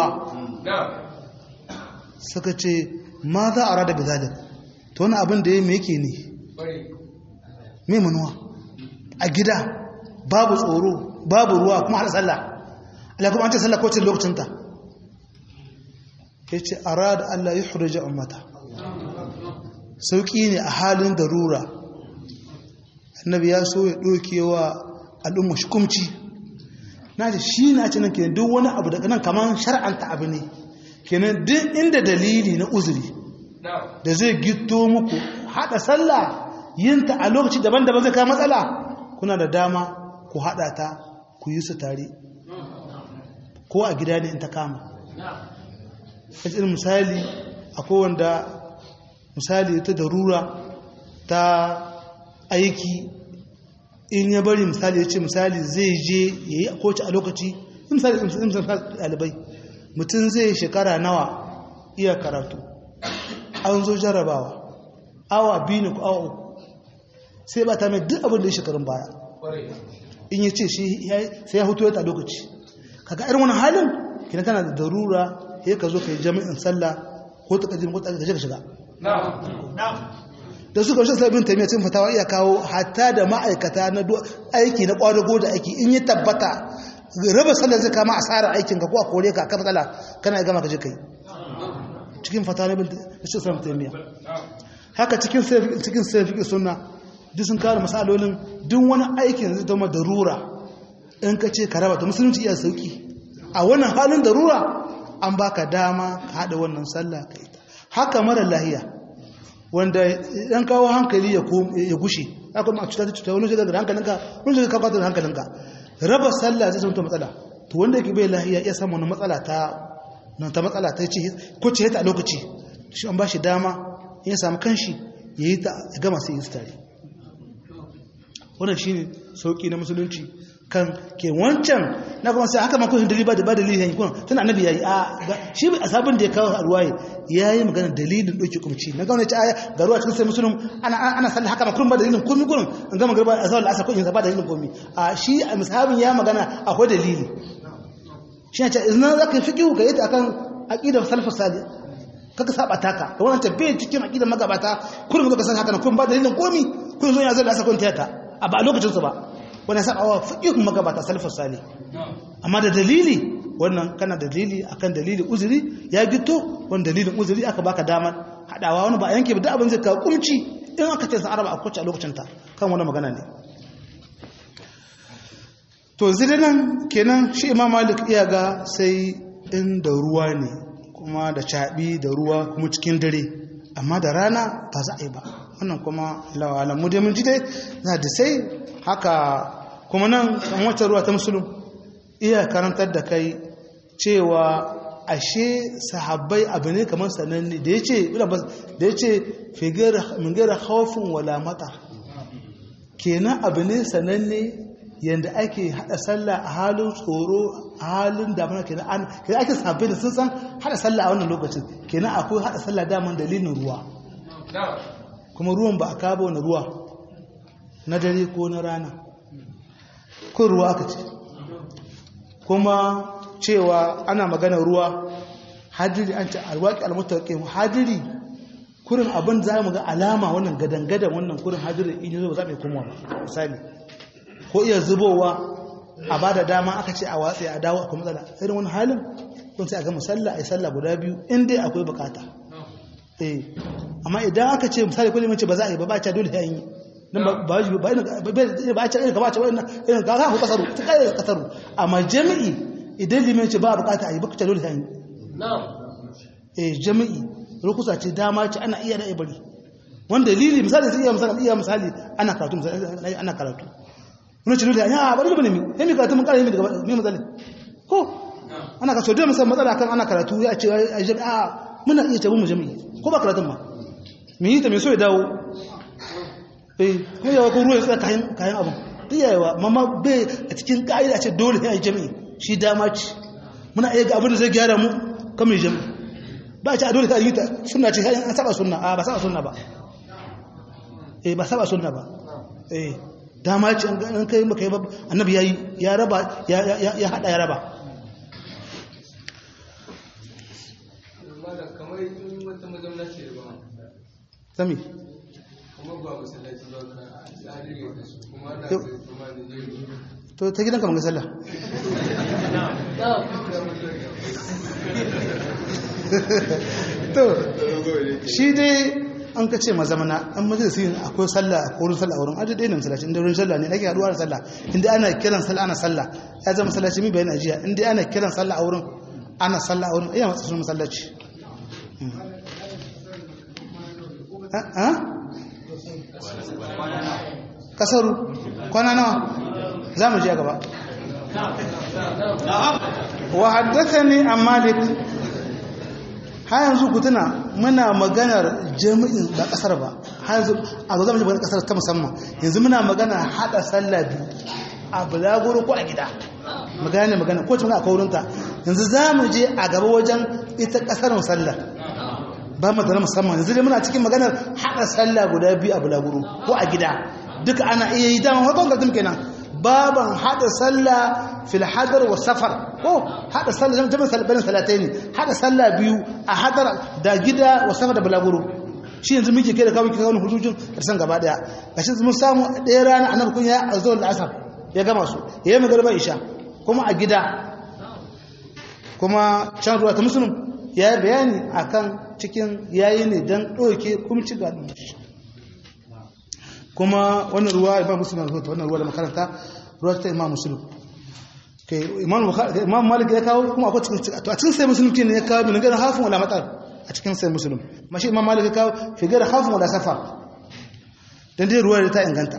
suka ce ma za a rada bizalik to wani abin da yayi me yake ne me manuwa a gida babu tsoro babu ruwa kuma hada sallah Allah kuma an ce sallah ko ce lokacin ta yace arada Allah yuhrija ummata sauƙi ne a halin darura annabi ya so ya ɗauke wa al'umma hukumci na ce shi na ce nan kenan duk wani abu daga nan kamar shar'anta abu ne kenan duk inda dalili na uzuri da zai gito muku haɗa sallah yin ta a lokaci daban-daban zai kai matsala kuna da dama ku haɗa ta ku yi su tare ko a gida ne in ta kama irin misali akwai wanda misali ta darura ta aiki in ya bari misali ya ce misali zai je ya yi koci a lokaci misali ɗalibai mutum zai shekara nawa iya karatu an zo jarabawa awa biyu ne ko awa uku sai ba ta mai duk abin da ya shekarun baya in ya ce sai ya hutu ya ta lokaci kaga irin wani halin kina kana da darura ya ka zo ka yi jami'in sallah ko ta kajin ko ta gaje ka shiga da suka shi sabbin taimiyya cin fatawa iya kawo hatta da ma'aikata na aiki na kwadago da aiki in yi tabbata raba sallar zai kama asarar aikin ka ko a kore ka ka matsala kana gama ka je kai cikin fatawa na bin shi sabbin taimiyya haka cikin cikin sai sunna duk sun kawo masalolin duk wani aikin zai zama darura in ka ce ka raba ta musulunci iya sauki a wannan halin darura an baka dama ka haɗa wannan sallah ka ita haka mara lahiya wanda ɗan kawo hankali ya gushe haka ma cuta ta cuta wani shi daga hankalinka wani shi kakwatar hankalinka raba sallah zai zama matsala to wanda yake bai lahiya iya samun wani matsala ta nan ta matsala ta ce ko ce ta a lokaci shi an ba shi dama ya samu kanshi ya yi ta ya gama sai yi su tare wannan shi ne sauƙi na musulunci kan ke wancan na kuma sai haka makon dalili ba da ba dalili yayin kuma tana annabi yayi a shi a sabon da ya kawo ruwaye yayi magana dalilin doke kumci na ga wani ta aya ga ruwa cikin sai musulun ana ana sallah haka makon ba dalilin komai gurin an gama garba azal asar ko in ba dalilin komai a shi a mishabin ya magana akwai dalili shi ne ta idan zaka fiqhu ga yadda akan aqidar salafus salih kaka saba taka da wannan tabbai cikin aqidar magabata kullum zaka san haka na kun ba dalilin komai kun zo ya azal asar kun tayata a ba lokacin su ba wannan sabawa fiqhun magabata salafus salih amma da dalili wannan kana dalili akan dalili uzuri ya gito wannan dalilin uzuri aka baka damar hadawa wani ba yanke ba da abin zai ka kumci in aka ce san araba a kwace a lokacin ta kan wannan magana ne to zidinan kenan shi Imam Malik iya ga sai in da ruwa ne kuma da caɓi da ruwa kuma cikin dare amma da rana ba za a yi ba wannan kuma lawalan mu dai mun ji dai na da sai haka kuma nan kan wata ruwa ta musulun iya karantar da kai cewa ashe sahabbai abu ne kamar sananne da ya ce da ya ce min gaira haufin wala mata kenan abu ne sananne yadda ake hada sallah a halin tsoro a halin damuna kenan an kenan ake sahabbai da sun san hada sallah a wannan lokacin kenan akwai hada sallah daman dalilin ruwa kuma ruwan ba a kaba wani ruwa na dare ko na rana kun ruwa aka ce kuma cewa ana magana ruwa hadiri an ce alwaki almutaƙin hadiri kurin abin za mu ga alama wannan gadangadan wannan kurin hadiri in yi zo ba za mu yi kuma misali ko iya zubowa a ba da dama aka ce a watsi a dawo akwai matsala irin wani halin kun sai a ga musalla a yi sallah guda biyu in dai akwai bukata eh amma idan aka ce misali kullum mace ba za a yi ba ba ta dole ya yi nan ba ba ba ba a ce irin ka ba ce wannan irin ka ka kasaru ta kai kasaru amma jami'i idan limin ce ba bukata a yi ba ta dole ya yi na'am eh jami'i rukusa ce dama ce ana iya da ibari wanda dalili misali sai iya misali iya misali ana karatu misali ana karatu mun ce dole ya bari da bane mi sai mi karatu mun kare mi daga mi misali ko ana ka so dole misali matsala kan ana karatu ya ce a muna iya tabu mu jami'i ko ba karatun ma me yi ta me so ya dawo eh ko yawa ko ruwa ya tsaya kayan kayan abu duk yawa mamma bai a cikin ka'ida ce dole sai a jami'i shi dama ce muna iya ga abin da zai gyara mu kan mai jami'i ba ce a dole ta yi ta sunna ce an saba sunna a ba saba sunna ba eh ba saba sunna ba eh dama ce an kai maka yi ba annabi yayi ya raba ya ya hada ya raba kamar in wata mazamna ce ba sami kuma ba masallaci ba ka tsari da su kuma ana da kuma da jeri to ta gidan kamar sallah to shi dai an ka ce mazamana an majalisi akwai sallah a wurin sallah a wurin aji ɗaya na masallaci inda wurin sallah ne ake haɗuwa da sallah inda ana kiran sallah ana sallah ya zama masallaci mai bayan ajiya inda ana kiran sallah a wurin ana sallah a wurin iya matsa sun masallaci kasaru kwana nawa za mu je gaba wa haddathani an malik ha yanzu ku tuna muna maganar jami'in ba kasar ba ha yanzu a zo zama maganar kasar ta musamman yanzu muna magana hada sallah biyu a bulaguro ko a gida magana magana ko tun a kaurinta yanzu za mu je a gaba wajen ita kasar sallah ba mu da musamman yanzu dai muna cikin maganar hada sallah guda biyu a bulaguro ko a gida duka ana iya yi dama wakon da kenan baban hada sallah fil hadar wa safar ko hada sallah jami'in salbanin salatai ne hada sallah biyu a hadar da gida wa safar da bulaguro shi yanzu muke kai da kawo kika wani hujujin karsan gaba daya gashi mun samu ɗaya rana annabi kun ya azhar da asar ya gama su yayin magriba isha kuma a gida kuma can ruwa ta muslim ya yi bayani akan cikin yayi ne dan doke kumci ga shi kuma wannan ruwa imam muslim ya rubuta wannan ruwa da makaranta ruwa ta imam muslim kai imam bukhari imam malik ya kawo kuma akwai cikin to a cikin sai muslim ne ya kawo min gara hafin wala matar a cikin sai muslim mashi imam malik ya kawo fi gara hafin wala safar dan dai ruwa ta inganta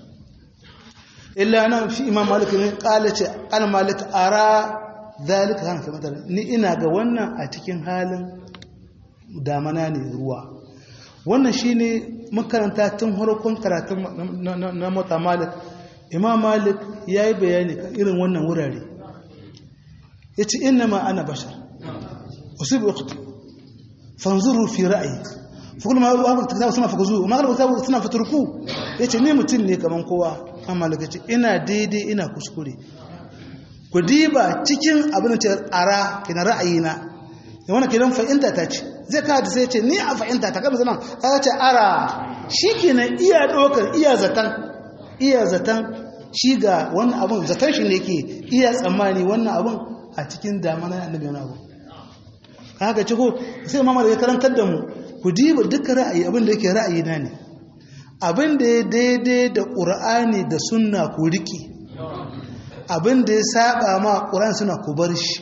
illa nan fi imam malik ne kala ce an malik ara zalika kan fi matar ni ina ga wannan a cikin halin damana ne ruwa wannan shine makaranta tun harkon karatun na mota malik imam malik ya yi bayani kan irin wannan wurare ya ce ina ma ana bashar wasu bi ukuti fanzuru fi ra'ayi fukul ma abu ta kitabu suna fakazu ma abu ta suna faturku ya ce ni mutum ne kaman kowa imam malik ya ce ina daidai ina kuskure ku diba cikin abin da ce ara kina ra'ayina da wani kiran fa'inta ta ce zai kawo da sai ce ni a fa'inta ta kama zanen a ce ara shi ke na iya ɗaukar iya zaton iya zaton shi ga wannan abin zaton shi ne ke iya tsammani wannan abin a cikin damana annabi wani abu haka ce ko sai mama da ya karantar da mu ku diba duka ra'ayi abin da yake ra'ayi na ne abin da ya daidai da ƙur'ani da sunna ku riƙe abin da ya saba ma ƙur'ani suna ku bar shi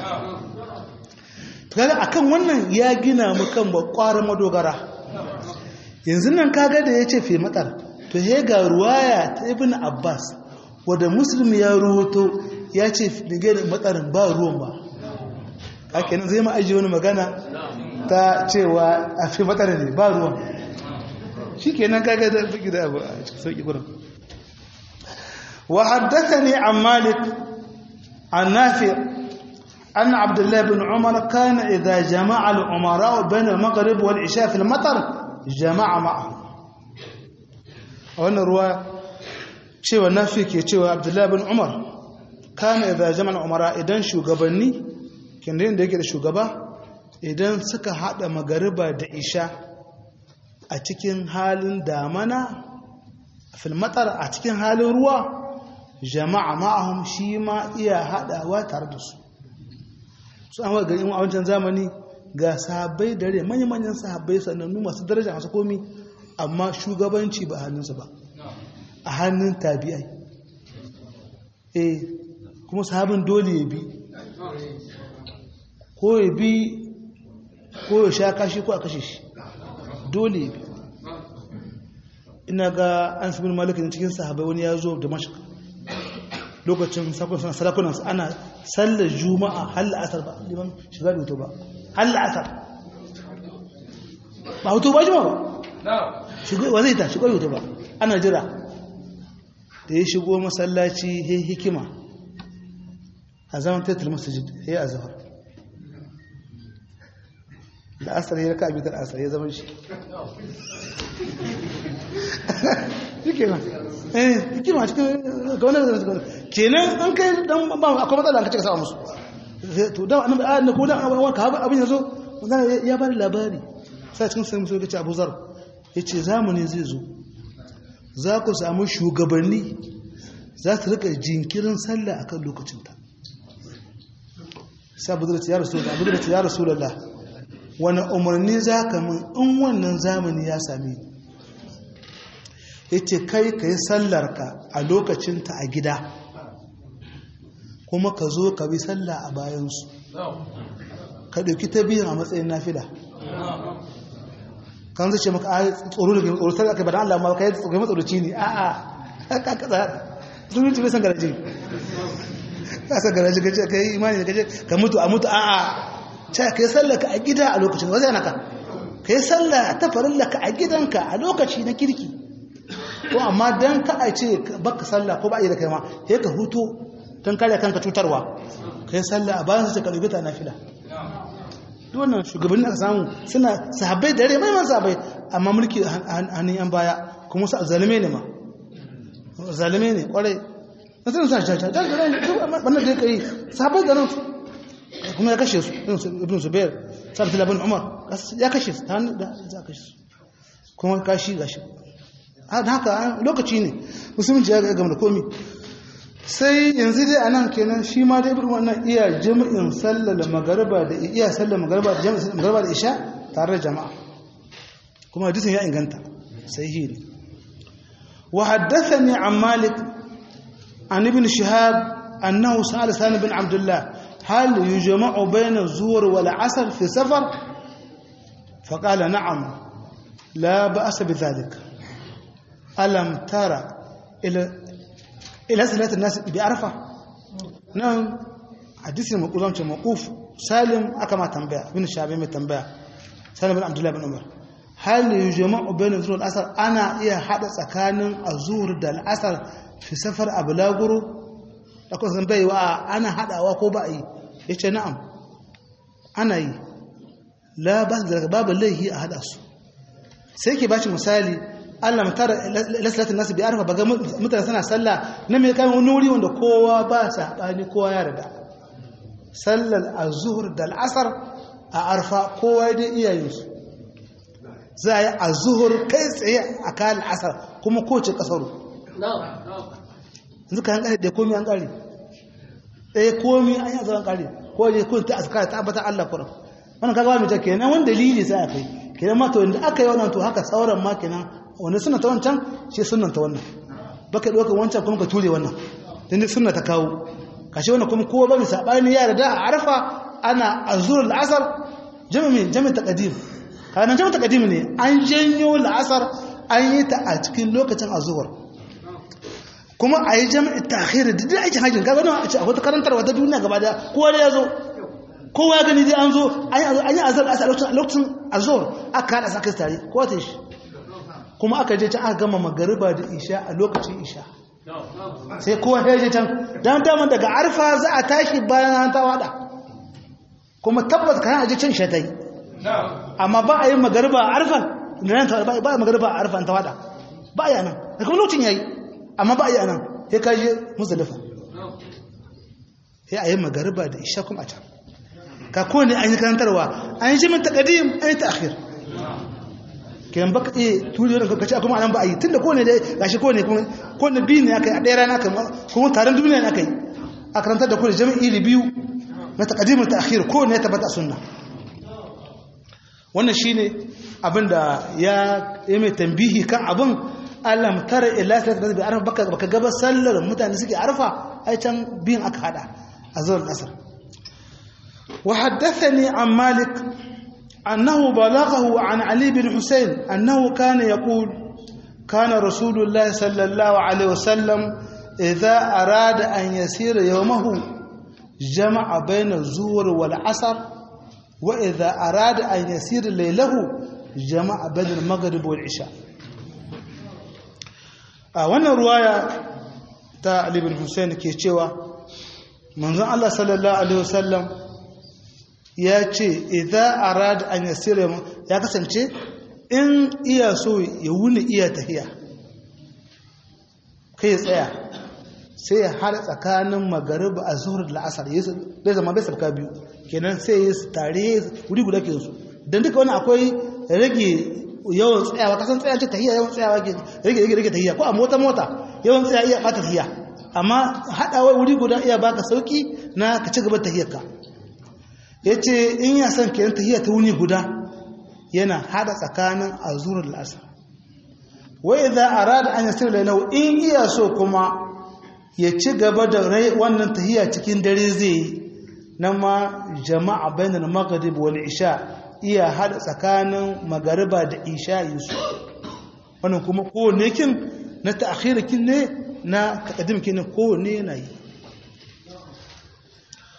kaga akan wannan ya gina mu kan bakwaran madogara yanzu nan kaga da yace fi matar to he ga ruwaya ta ibn abbas wanda muslim ya ruwato yace dige da matarin ba ruwan ba kake nan zai ma aje wani magana ta cewa a fi matar ne ba ruwan shikenan kaga da fiki da abu a cikin sauki gurin wa haddathani an malik an nafi' أن عبد الله بن عمر كان إذا جمع الأمراء بين المغرب والعشاء في المطر جمع معهم وأن الرواية شيء النافيك يشوى عبد الله بن عمر كان إذا جمع الأمراء إذن شو قبلني كان رين ديك شو قبا إذن سكا هذا مغرب دعشاء أتكين حال دامنا في المطر أتكين حال الروا جمع معهم شيما إيا هذا وتردس su an gari a wancan zamani ga sahabbai dare manya-manyan sahabbai sanannu masu daraja masu komi amma shugabanci ba hannunsa ba a hannun tabi'ai eh kuma sahabin dole ya bi ko ya bi ko ya sha kashi ko a kashe shi dole ya bi ina ga an sabin malikin cikin sahabbai wani ya zo da mashaka lokacin sarakunan ana sallar juma'a hal asar ba liman shiga da ba hal asar ba hutu ba juma'a ba shigo wa zai ta shigo da ba ana jira da ya shigo masallaci he hikima a zaman taitul masjid he azhar da asar ya raka bitar asar ya zama shi hikima eh hikima cikin ga wannan da kenan an kai dan ba akwai matsala ka cika sa musu to da annabi a ko da wanka haka abin yazo ya bari labari sai cikin sai musu yace Abu Zar yace zamani zai zo za ku samu shugabanni za su rika jinkirin sallah akan lokacin ta sai Abu Zar ya Rasulullah Abu Zar ya Rasulullah wani umarni zaka mun in wannan zamani ya same ni yace kai kai sallarka a lokacinta a gida kuma ka zo ka bi sallah a bayansu ka ɗauki ta biyan a matsayin nafila kan zai ce maka a tsoro da tsoro sai aka bada Allah ma kai tsoro matsoroci ne a a ka kaza sun yi bai san garaje kasa garaji kace kai imani kace ka mutu a mutu a'a ce kai sallaka a gida a lokacin wazai naka kai sallah ta farillaka a gidanka a lokaci na kirki ko amma dan ka a ce baka sallah ko ba a yi da kai ma sai ka hutu dan kare kanka cutarwa kai sallah a bayan su ka dubi ta nafila duk wannan shugabanni aka samu suna sahabbai dare mai man sahabbai amma mulki hannun yan baya kuma su zalime ne ma zalime ne kwarai na sanin sa jaja jaja wannan da kai sahabbai garin kuma ya kashe su ibn Zubair sabit ibn Umar ya kashe su hannu da ya kashe su kuma kashi gashi haka lokaci ne musulunci ya ga da komi sai yanzu dai anan kenan shi ma dai irin wannan iya jami'in sallar magariba da iya sallar magariba da jami'in magariba da isha tare da jama'a kuma hadisin ya inganta sahihi ne wa haddathani an Malik an ibn Shihab annahu sa'ala Sani bin Abdullah hal yujma'u bayna az-zuhr wal 'asr fi safar faqala na'am la ba'sa bidhalik alam tara ila ila salatin nas bi arfa nan hadisi maqulun ce maquf salim aka ma tambaya bin shabi mai tambaya salim bin abdullah bin umar hal yujma'u bayna zuhr al-asr ana iya hada tsakanin azhur da al-asr fi safar ablaguru akwai san bai wa ana hadawa ko ba yi yace na'am ana yi la bas da babu laihi a hada su sai ke bashi misali Allah mutara laslatin nasu bi arfa baga mutane suna sallah na mai kai wani wuri wanda kowa ba sabani kowa ya rada sallar az-zuhr da al-asr a arfa kowa dai iyayen su za yi az-zuhr kai tsaye a kan al-asr kuma ko ce kasaru yanzu kan kare da komai an kare eh komai an yi azan kare ko je kun ta azkar ta abata Allah kuran wannan kaga ba mu take kenan wani dalili sai akai kenan ma to inda aka yi wannan to haka sauran ma kenan wani suna ta wancan shi sunan ta wannan baka ɗaukar wancan kuma ka ture wannan don suna ta kawo kashe wannan kuma kowa ba mai saɓani ya da a arfa ana azur la'asar jami'in jami'in taƙadim kanan jami'in taƙadim ne an janyo la'asar an yi ta a cikin lokacin azuwar kuma a yi jami'in ta'akhiri da duk aikin hajjin kaga a ce a wata karantar wata duniya gaba da kowa da ya zo kowa ya gani dai an zo an yi azur la'asar a lokacin azuwar aka haɗa sa kai tare kowa ta shi kuma aka je can aka gama magariba da isha a lokacin isha sai kowa ya je can don dama daga arfa za a tashi bayan an ta wada kuma tabbas kayan aje can shatai amma ba a yi magariba a arfa ba a yi magariba a arfa an ta wada ba a yi anan da kuma lokacin ya yi amma ba a yi anan ya kaji musulifa ya a yi magariba da isha kuma a can ka kowane an yi karantarwa an yi jimin takadim an yi ta akhir kiran baka iya turi da kace kuma anan ba a yi tunda kone da gashi kone kuma kone biyu ne akai a ɗaya rana kan kuma taron duniya ne akai a karantar da kone jami'i iri biyu na taqdim da ta'khir kone ya tabbata sunna wannan shine abinda ya yi mai tambihi kan abin alam tara illa salatu bi arfa baka baka gaba sallar mutane suke arfa ai can biyun aka hada azhar al-asr wa haddathani an malik أنه بلغه عن علي بن حسين أنه كان يقول كان رسول الله صلى الله عليه وسلم إذا أراد أن يسير يومه جمع بين الظهر والعصر وإذا أراد أن يسير ليله جمع بين المغرب والعشاء وانا رواية تا علي بن حسين كي تشوى منذ الله صلى الله عليه وسلم ya ce idan arada an yasira ya kasance in iya so ya wuni iya tahiya kai tsaya sai ya hada tsakanin magariba a zuhur da la'asar ya zama bai sabka biyu kenan sai ya tare wuri guda ke su don duka wani akwai rage yawan tsayawa kasan tsaya ce tahiya yawan tsayawa ke rage rage rage tahiya ko a mota mota yawan tsaya iya bata tahiya amma haɗawa wuri guda iya baka sauki na ka ci gaba tahiyarka ya ce in ya san kenan tahiyya ta wuni guda yana hada tsakanin azurul asr wa idza arada an yasir lahu in iya so kuma ya ci gaba da wannan tahiyya cikin dare zai yi nan ma jama'a bainal maghrib wal isha iya hada tsakanin magariba da isha yusu wannan kuma kowanne kin na ta'khir kin ne na taqdim kin kowanne yana yi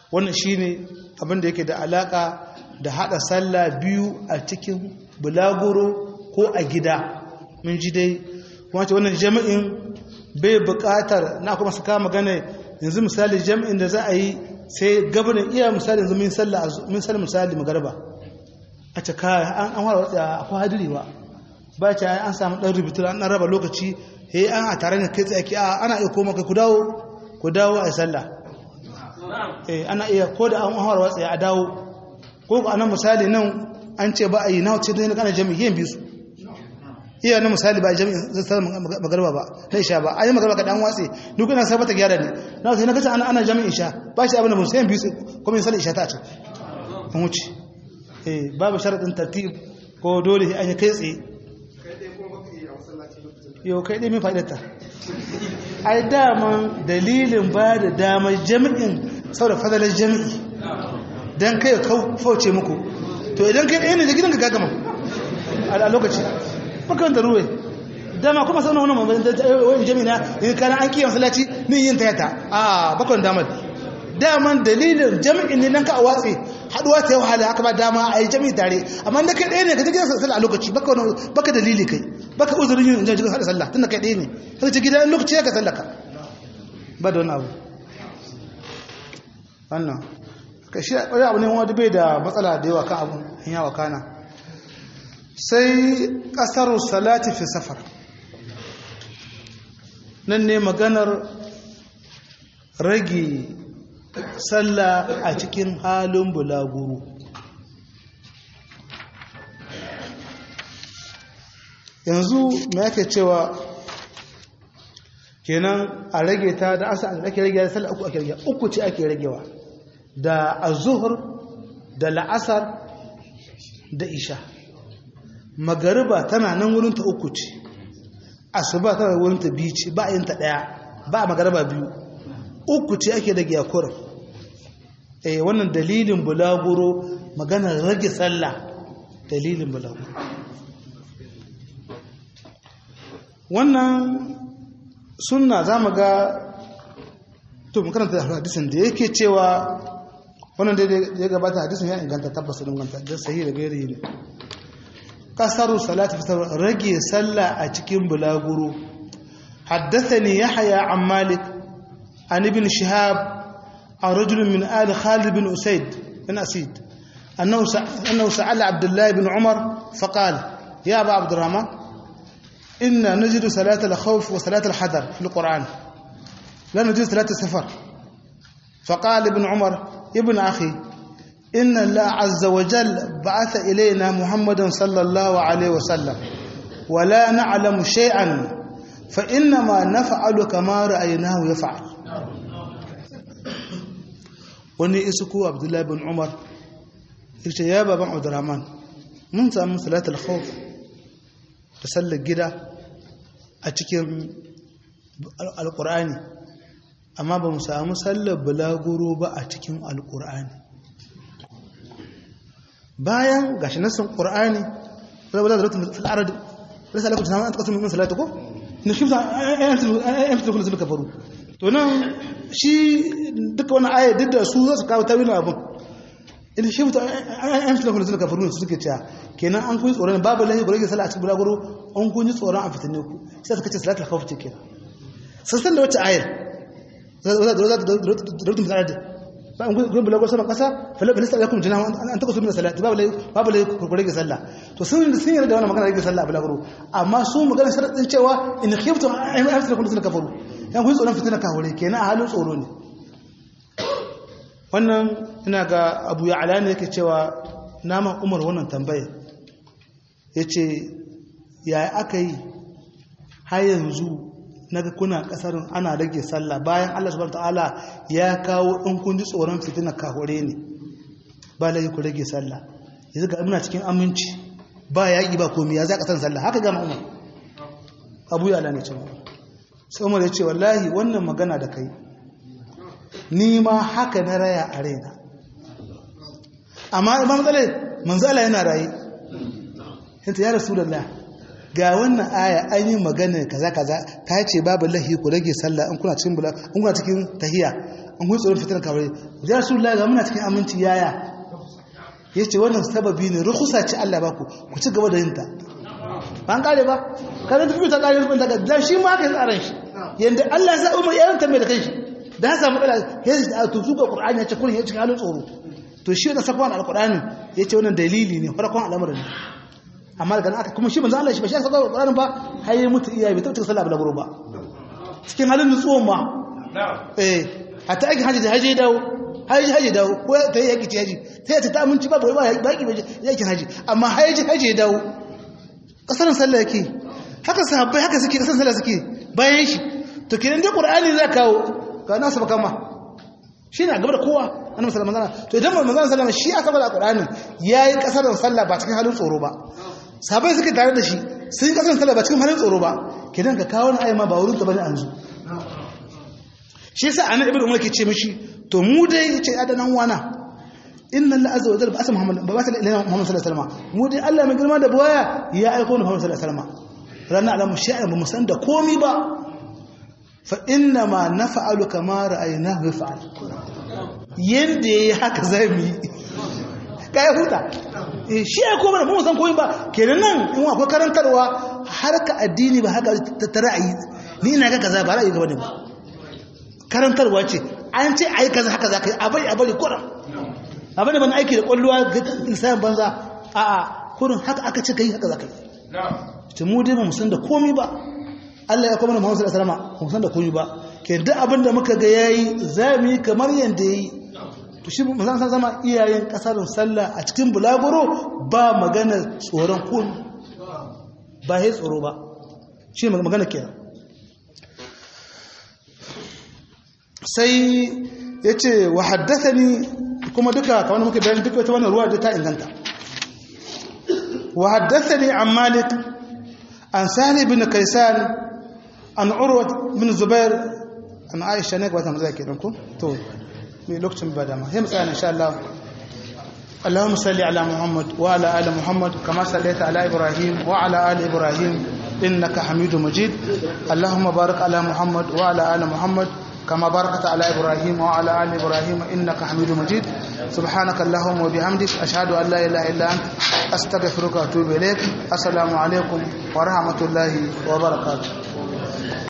wannan shine abin da yake da alaka da hada sallah biyu a cikin bulaguro ko a gida mun ji dai wace wannan jami'in bai buƙatar na kuma saka magana yanzu misali jami'in da za a yi sai gabanin iya misali yanzu min sallah min sallah misali magarba a ce ka an an fara wata akwai hadirewa ba ce an samu dan rubutu an raba lokaci he an a tare ne kai tsaki a ana iya koma kai ku dawo ku dawo a sallah eh ana iya ko da an fara watsa a dawo ko ko anan misali nan an ce ba a yi na wace da kana jami'i yin bisu iya na misali ba jami'i zai sa magarba ba na isha ba ayi magarba ka dan watse duk ina sabata gyara ne na sai na kace ana ana jami'i isha ba shi abin da mun sai bisu kuma in sallah isha ta ce an wuce eh babu sharadin tartib ko dole an yi kai tsaye yau kai dai mai fa'idata ai daman dalilin ba da damar jami'in saboda fadalar jami'i dan kai ka fauce muku to idan kai ɗaya ne da gidanka gagama a lokaci bakan da ruwe dama kuma sauna wani mamarin jami'a in kana an kiyan salaci nin yin tayata a bakan damar daman dalilin jami'in ne nan ka a watsi haduwa ta yi wahala haka ba dama a yi jami'i tare amma da kai ɗaya ne ka ta gidan sallah a lokaci baka dalili kai baka uzurin yin jirgin haɗa sallah tun da kai ɗaya ne ka ce gidan lokaci ya ka sallaka ba da wani abu wannan ka shi wani abu ne wanda bai da matsala da yawa kan abu in yawa kana sai ƙasar salati fi safar nan ne maganar rage sallah a cikin halin bulaguro yanzu me yake cewa kenan a rage ta da asa ake rage da sallah uku ake rage uku ce ake ragewa da az-zuhr da la'asar da isha magariba tana nan wurin ta uku ce asuba tana wurin ta biyu ce ba yin ta daya ba magariba biyu uku ce ake rage a kurin eh wannan dalilin bulaguro maganar rage sallah dalilin bulaguro wannan sunna zamu ga to mun karanta hadisin da yake cewa wannan da ya gabata hadisin ya inganta tabbas da inganta da sahihi da gairi ne kasaru salati fi rage sallah a cikin bulaguro haddathani yahya an malik an ibn shihab an rajul min ali khalid bin usayd bin asid annahu annahu sa'ala abdullah ibn umar faqala ya aba abdurrahman inna najidu salata al-khawf wa salata al-hadar fi al-quran la najidu salata as-safar faqala ibn umar ابن أخي إن الله عز وجل بعث إلينا محمدا صلى الله عليه وسلم ولا نعلم شيئا فإنما نفعل كما رأيناه يفعل وني إسكو عبد الله بن عمر يا بابا عبد الرحمن من سام صلاة الخوف تسلق جدا أتكلم القرآن amma ba mu samu sallar bulaguro ba a cikin alkur'ani bayan gashi nasin qur'ani wala da rutun fil arad rasa lakum sama an taqasum min salatikum in shifta ayyatu kullu zulka faru to nan shi duka wannan aya duk da su za su kawo tawilin abun in shifta ayyatu kullu zulka faru su suke cewa kenan an kun tsoron babu lahi gure sallah a cikin bulaguro an kun ji tsoron a fitine ku sai suka ce salatul khawf ce kenan sai da wata ayar rubutun tsaradi ba an gurin bulago sama kasa falista ya kuma jinawa an taka su min salati babu lai babu lai ku rage sallah to sun sun yarda wannan magana rage sallah bulaguro amma su magana sharadin cewa in khiftum ayyatu kullu sun kafaru yan kun tsoron fitina ka hore kenan a halin tsoro ne wannan ina ga Abu Ya'la ne yake cewa nama Umar wannan tambaye yace yaya aka yi har yanzu naga kuna kasarin ana rage sallah bayan Allah subhanahu wataala ya kawo in kun ji tsoron fitina kahore ne ba lai ku rage sallah yanzu ga muna cikin aminci ba yaki ba komai ya za ka san sallah haka ga Umar Abu Ya'la ne cewa sai Umar ya ce wallahi wannan magana da kai ni ma haka na raya a raina amma imam tsale manzo Allah yana rayi sai ya rasulullah ga wannan aya an yi magana kaza kaza ta ce babu lahi ku rage sallah in kuna cikin bula in kuna cikin tahiya an hu tsoron fitar kawai ya rasulullahi ga muna cikin aminci yaya yace wannan sababi ne rukhsa ce Allah ba ku ku ci gaba da yin ta ban kare ba kada duk ta kare mun daga dan shi ma kai tsaran shi yanda Allah ya sa umar yayin ta mai da kanshi da sa matsala yace a tutu ga Qur'ani yace kullun yace halin tsoro to shi da sakwan alqur'ani yace wannan dalili ne farkon al'amarin ne amma daga aka kuma shi manzo Allah shi ba shi sakwan alqur'ani ba haye mutu iyaye bai tabbata sallah bala ba cikin halin nutsuwan ma eh hatta ake haji da haji dawo haji haji dawo ko ta yi yaki ci haji sai ta ta aminci ba ba baki ba yaki haji amma haji haji dawo kasar sallah yake haka sahabbai haka suke kasar sallah suke bayan shi to kenan da qur'ani za kawo ga nasu baka ma shine a gaba da kowa annabi sallallahu alaihi wasallam to idan manzon sallallahu alaihi wasallam shi aka bada qur'ani yayi kasar sallah ba cikin halin tsoro ba sahabbai suke tare da shi sun kasar sallah ba cikin halin tsoro ba kenan ka kawo na ayyama ba wurin ta bane anzu shi yasa annabi ibnu umar ke ce mishi to mu dai yace adanan wana inna Allah azza wa jalla ba asa Muhammad ba ba ta ilaha Muhammad sallallahu alaihi wasallam mu dai Allah mai girma da baya ya aika ni Muhammad sallallahu alaihi wasallam ranar alamu shi'a ba mu san da komai ba fa inna ma naf'alu kama ra'aynahu yaf'al yanda yayi haka zamu yi kai huta eh shi'a ko ba mu san komai ba kenan nan in akwai karantarwa harka addini ba haka ta ra'ayi ni ina ga kaza ba ra'ayi gaba ne ba karantarwa ce an ce ai kaza haka zaka yi abai abari kuran abin da ban aiki da kwalluwa ga insan banza a a kurin haka aka ce kai haka zaka yi to mu dai ba mu san da komai ba Allah ya kuma Muhammad sallallahu alaihi wasallam mu san da komai ba ke duk abin da muka ga yayi zamu yi kamar yanda yayi to shi mun san zama iyayen kasarin sallah a cikin bulaguro ba magana tsoron komai ba yi tsoro ba shi magana kenan sai yace wa haddathani kuma duka kamar muke bayani duka wata wannan ruwa da ta inganta wa haddathani an malik an sani bin kaisan an urwa bin zubair an aisha ne ga tambaye kenan ko to me lokacin ba dama sai mu tsaya insha Allah اللهم صل على محمد وعلى ال محمد كما صليت على ابراهيم وعلى ال ابراهيم انك حميد مجيد اللهم بارك على محمد وعلى ال محمد كما باركت على إبراهيم وعلى آل إبراهيم إنك حميد مجيد سبحانك اللهم وبحمدك أشهد أن لا إله إلا أنت أستغفرك وأتوب إليك السلام عليكم ورحمة الله وبركاته.